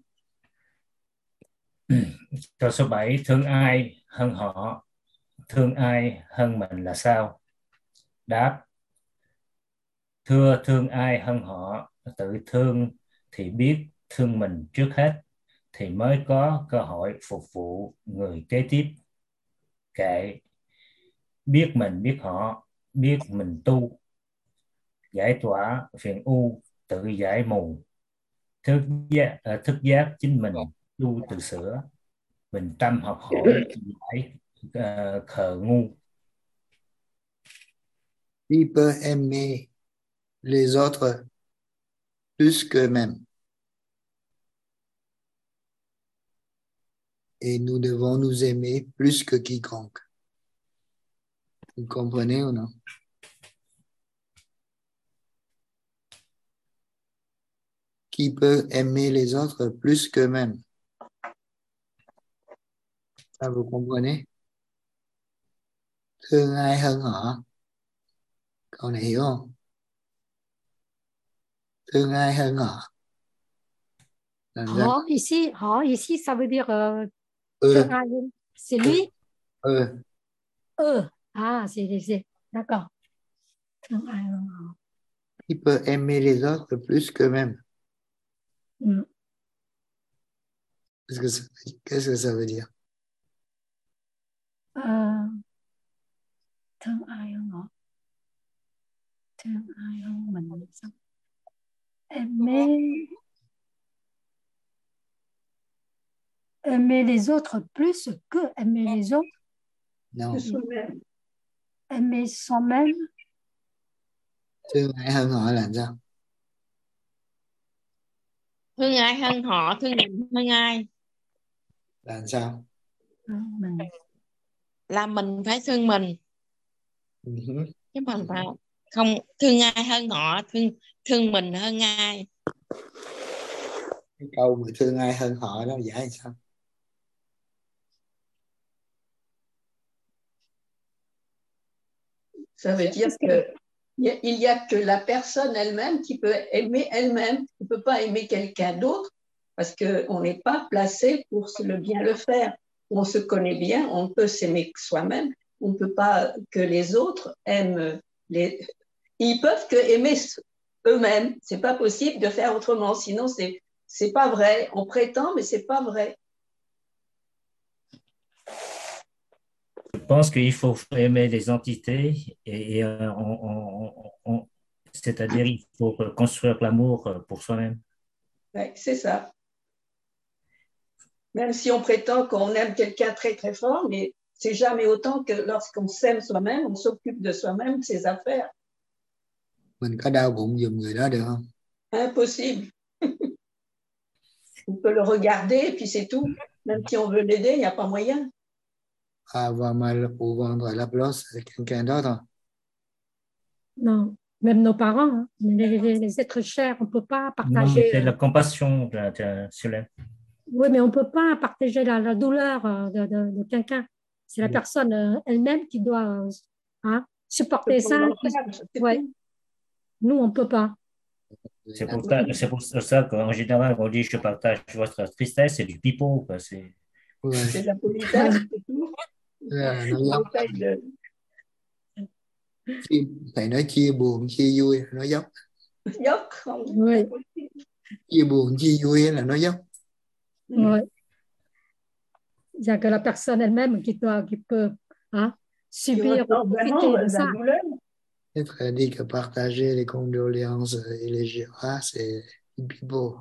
Câu số 7, thương ai hơn họ, thương ai hơn mình là sao? Đáp: thưa, thương ai hơn họ, tự thương thì biết thương mình trước hết thì mới có cơ hội phục vụ người kế tiếp. Kệ biết mình biết họ, biết mình tu, giải tỏa phiền u, tự giải mù, thức giác chính mình, tu tự sửa, bình tâm học hỏi, giải khờ ngu. Qui peut aimer les autres plus qu'eux-mêmes? Et nous devons nous aimer plus que quiconque. Vous comprenez ou non? Qui peut aimer les autres plus qu'eux-mêmes? Ça, vous comprenez? Thương ai hơn họ? Câu này hiểu không? Thương ai hơn họ? Ici, ça veut dire thương ai hơn. C'est lui? Ah, c'est d'accord. Thương ai hơn họ. Qui peut aimer les autres plus qu'eux-mêmes? Qu'est-ce que ça veut dire? Thương ai hơn họ? Thương ai hơn mình sao? Aimer les autres plus que aimer les autres. Non. Aimer soi-même. Thương ai hơn họ là sao? Thương ai hơn họ, thương mình hơn ai? Là sao? Là mình phải thương mình. Chứ mình phải không thương ai hơn họ, thương mình hơn ai. Cái câu mà thương ai hơn họ đó giải sao? Ça veut dire que il y a que la personne elle-même qui peut aimer elle-même. On ne peut pas aimer quelqu'un d'autre parce qu'on n'est pas placé pour le bien le faire. On se connaît bien, on peut s'aimer soi-même. On ne peut pas que les autres aiment ils peuvent que aimer eux-mêmes. C'est pas possible de faire autrement. Sinon, c'est pas vrai. On prétend, mais c'est pas vrai. Je pense qu'il faut aimer les entités c'est-à-dire il faut construire l'amour pour soi-même. Ouais, c'est ça. Même si on prétend qu'on aime quelqu'un très très fort, mais c'est jamais autant que lorsqu'on s'aime soi-même, on s'occupe de soi-même, de ses affaires. Mình có đau bụng giùm người đó được không? Impossible. On peut le regarder et puis c'est tout. Même si on veut l'aider, il n'y a pas moyen. Và mà phụ vendre la place à quelqu'un d'autre. Non, même nos parents, les êtres chers, on ne peut pas partager. Non, c'est la compassion, Solène. Oui, mais on ne peut pas partager la douleur de quelqu'un. C'est la personne elle-même qui doit supporter ça. Ouais. Nous, on ne peut pas. C'est pour ça qu'en général, on dit je partage votre tristesse, c'est du pipeau. C'est de la politesse, c'est tout. Thầy nói chia buồn, chia vui, nó dốc. Dốc không? Oui. Chia buồn, chia vui là nó dốc. Oui. Il n'y a que la personne elle-même qui peut subir, profiter de ça. Être dit que partager les condoléances et les joies, c'est pipeau.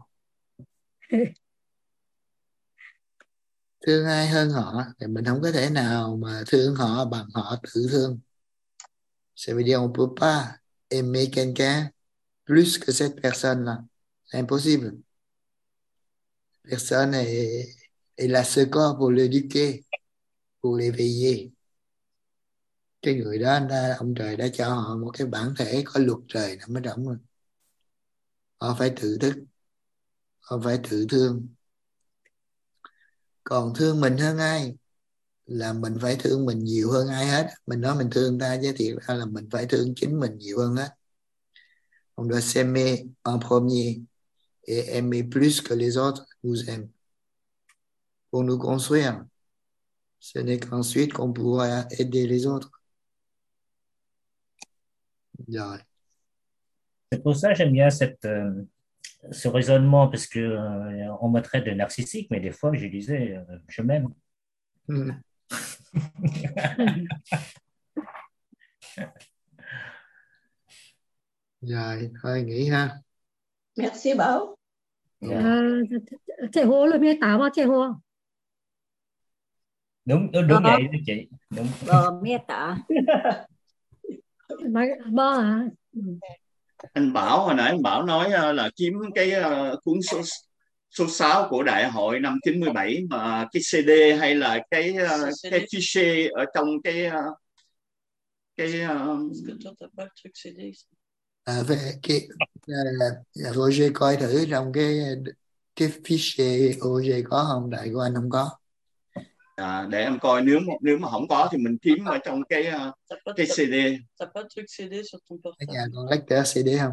Thương ai hơn họ thì mình không có thể nào mà thương họ bằng họ tự thương. Ça veut dire on peut pas aimer quelqu'un plus que cette personne-là. C'est impossible. Personne est là ce corps pour l'éduquer, pour l'éveiller. Cái người đó ông trời đã cho họ một cái bản thể có luật trời nằm ở trong rồi. Họ phải tự thức, họ phải tự thương. Còn thương mình hơn ai là mình phải thương mình nhiều hơn ai hết. Mình nói mình thương ta chứ thiệt ra là mình phải thương chính mình nhiều hơn hết. On doit s'aimer en premier et aimer plus que les autres nous aiment. Pour nous construire, ce n'est qu'ensuite qu'on pourra aider les autres. Rồi. C'est pour ça que j'aime bien ce raisonnement, parce que on me traite de narcissique, mais des fois je disais je m'aime. Rồi, thôi nghỉ ha. Merci Bảo. Thầy Hồ là miêu tả thầy Hồ. Đúng vậy đó chị. Đúng. Miêu tả. Bo hả? Anh Bảo hồi nãy anh Bảo nói là kiếm cái cuốn số 6 của đại hội năm 97 mà cái CD hay là cái fichier ở trong cái về cái Roger coi thử trong cái fichier Roger có không, đại của anh không có. Để em coi, nếu mà không có thì mình kiếm ở trong cái CD. Ở nhà còn lecteur CD không?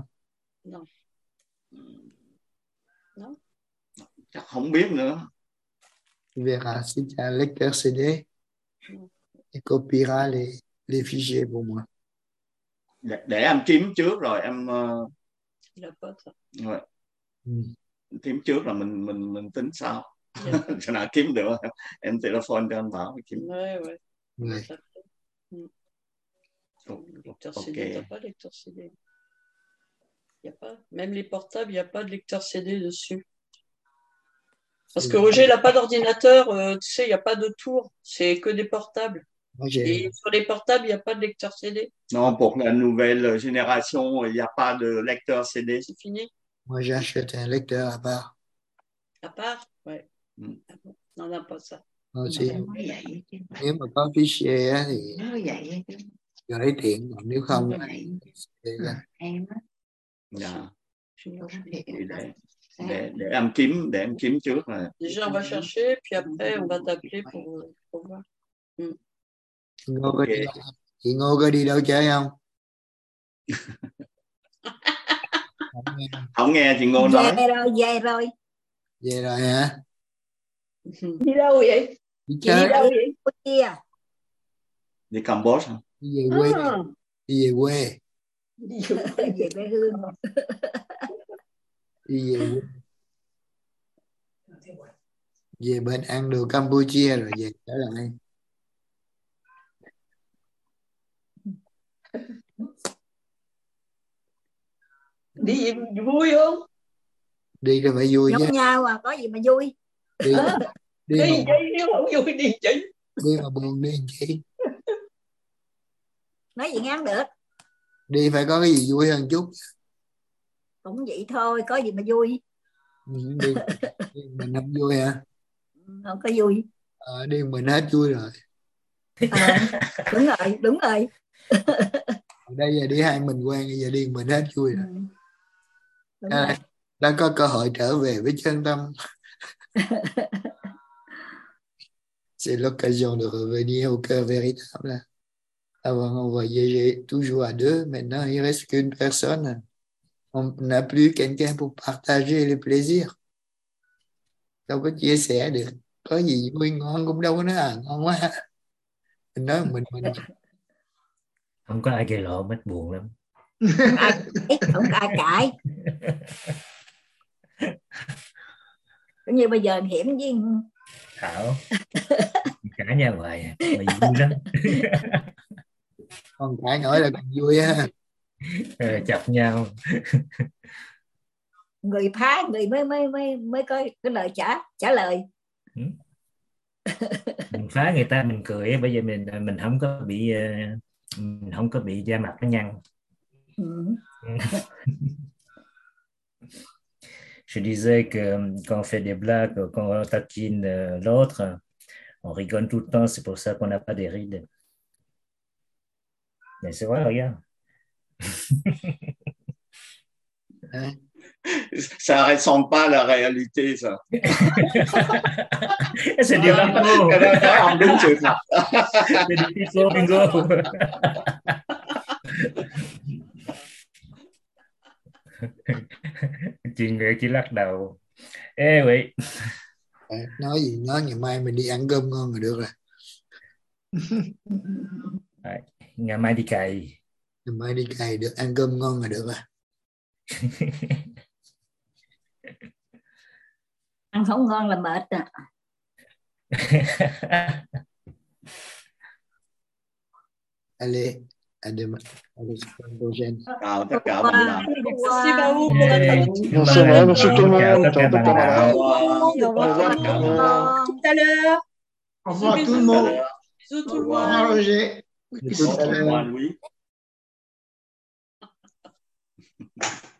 Chắc không biết nữa. Verra si tu as un lecteur CD et copiera les fichiers pour moi. Để em kiếm trước rồi em kiếm trước là mình tính sau. Cho nào kiếm được em telephone cho anh Bảo kiếm. Lecteur CD, t'as pas lecteur CD. Y a pas, même les portables, il n'y a pas de lecteur CD dessus. Parce que Roger n'a pas d'ordinateur, tu sais, il n'y a pas de tour, c'est que des portables. Et sur les portables, il n'y a pas de lecteur CD. Non, pour la nouvelle génération, il n'y a pas de lecteur CD. C'est fini. Moi, j'ai acheté un lecteur à part. À part? Ouais. Non, on n'a pas ça. Nếu mà có fichier á, thì gửi tiện, còn nếu không để em kiếm trước là. Déjà on va chercher, puis après on va t'appeler pour voir. Ngô có đi, chị Ngô có đi đâu chơi không? Không nghe chị Ngô nói. Về rồi hả? Đi đâu vậy? Đi chơi. Đi đâu vậy? Đi Campuchia hả? Đi về quê. Đi về quê. Về quê hương. Đi về quê. Về bên ăn đồ Campuchia rồi về trở lại. Đi gì vui không? Đi rồi phải vui chứ. Giống nhau à, có gì mà vui. Đi chơi, nếu không vui đi chị. Đi mà buồn đi chị. Nói gì ngắn được. Đi phải có cái gì vui hơn chút. Cũng vậy thôi, có gì mà vui. Đi mình không vui hả? Không có vui. Đi mình hết vui rồi. Đúng rồi. Ở đây giờ đi hai mình quen, giờ đi mình hết vui rồi. Đã có cơ hội trở về với chân tâm. C'est l'occasion de revenir au cœur véritable. Avant, on voyageait toujours à deux. Maintenant, il ne reste qu'une personne. On n'a plus quelqu'un pour partager les plaisirs. Đâu có chia sẻ được. Có gì vui ngon cũng đâu có nói ngon quá. Mình nói mình. Không có ai gây lộ mất buồn lắm. Không có ai cãi. Cũng như bây giờ Hiểm với Thảo cãi nhau hoài mà vui lắm. Còn cãi nổi là còn vui ha. Chọc nhau. Người phá người mới có cái lời trả lời. Mình phá người ta mình cười, bây giờ mình không có bị da mặt nó nhăn. Je disais que quand on fait des blagues, quand on taquine l'autre, on rigole tout le temps, c'est pour ça qu'on n'a pas des rides. Mais c'est vrai, regarde. Ça ressemble pas à la réalité, ça. C'est du rameau. Ông đúng sự thật. C'est du bingo. Chị Nguyệt chỉ lắc đầu. Ê vậy. Nói gì nói, ngày mai mình đi ăn cơm ngon rồi được rồi. Ngày mai đi cày. Ngày mai đi cày được, ăn cơm ngon rồi được rồi. Ăn không ngon là mệt à. Allez, à demain. Allez, semaine prochaine. Chào tất cả bạn nào. Merci Baou pour la traduction. Merci tout le monde. Chào tất cả bạn nào. Tout à l'heure. Au revoir tout le monde. Bisous tout le Au revoir monde. Roger. Au revoir Louis.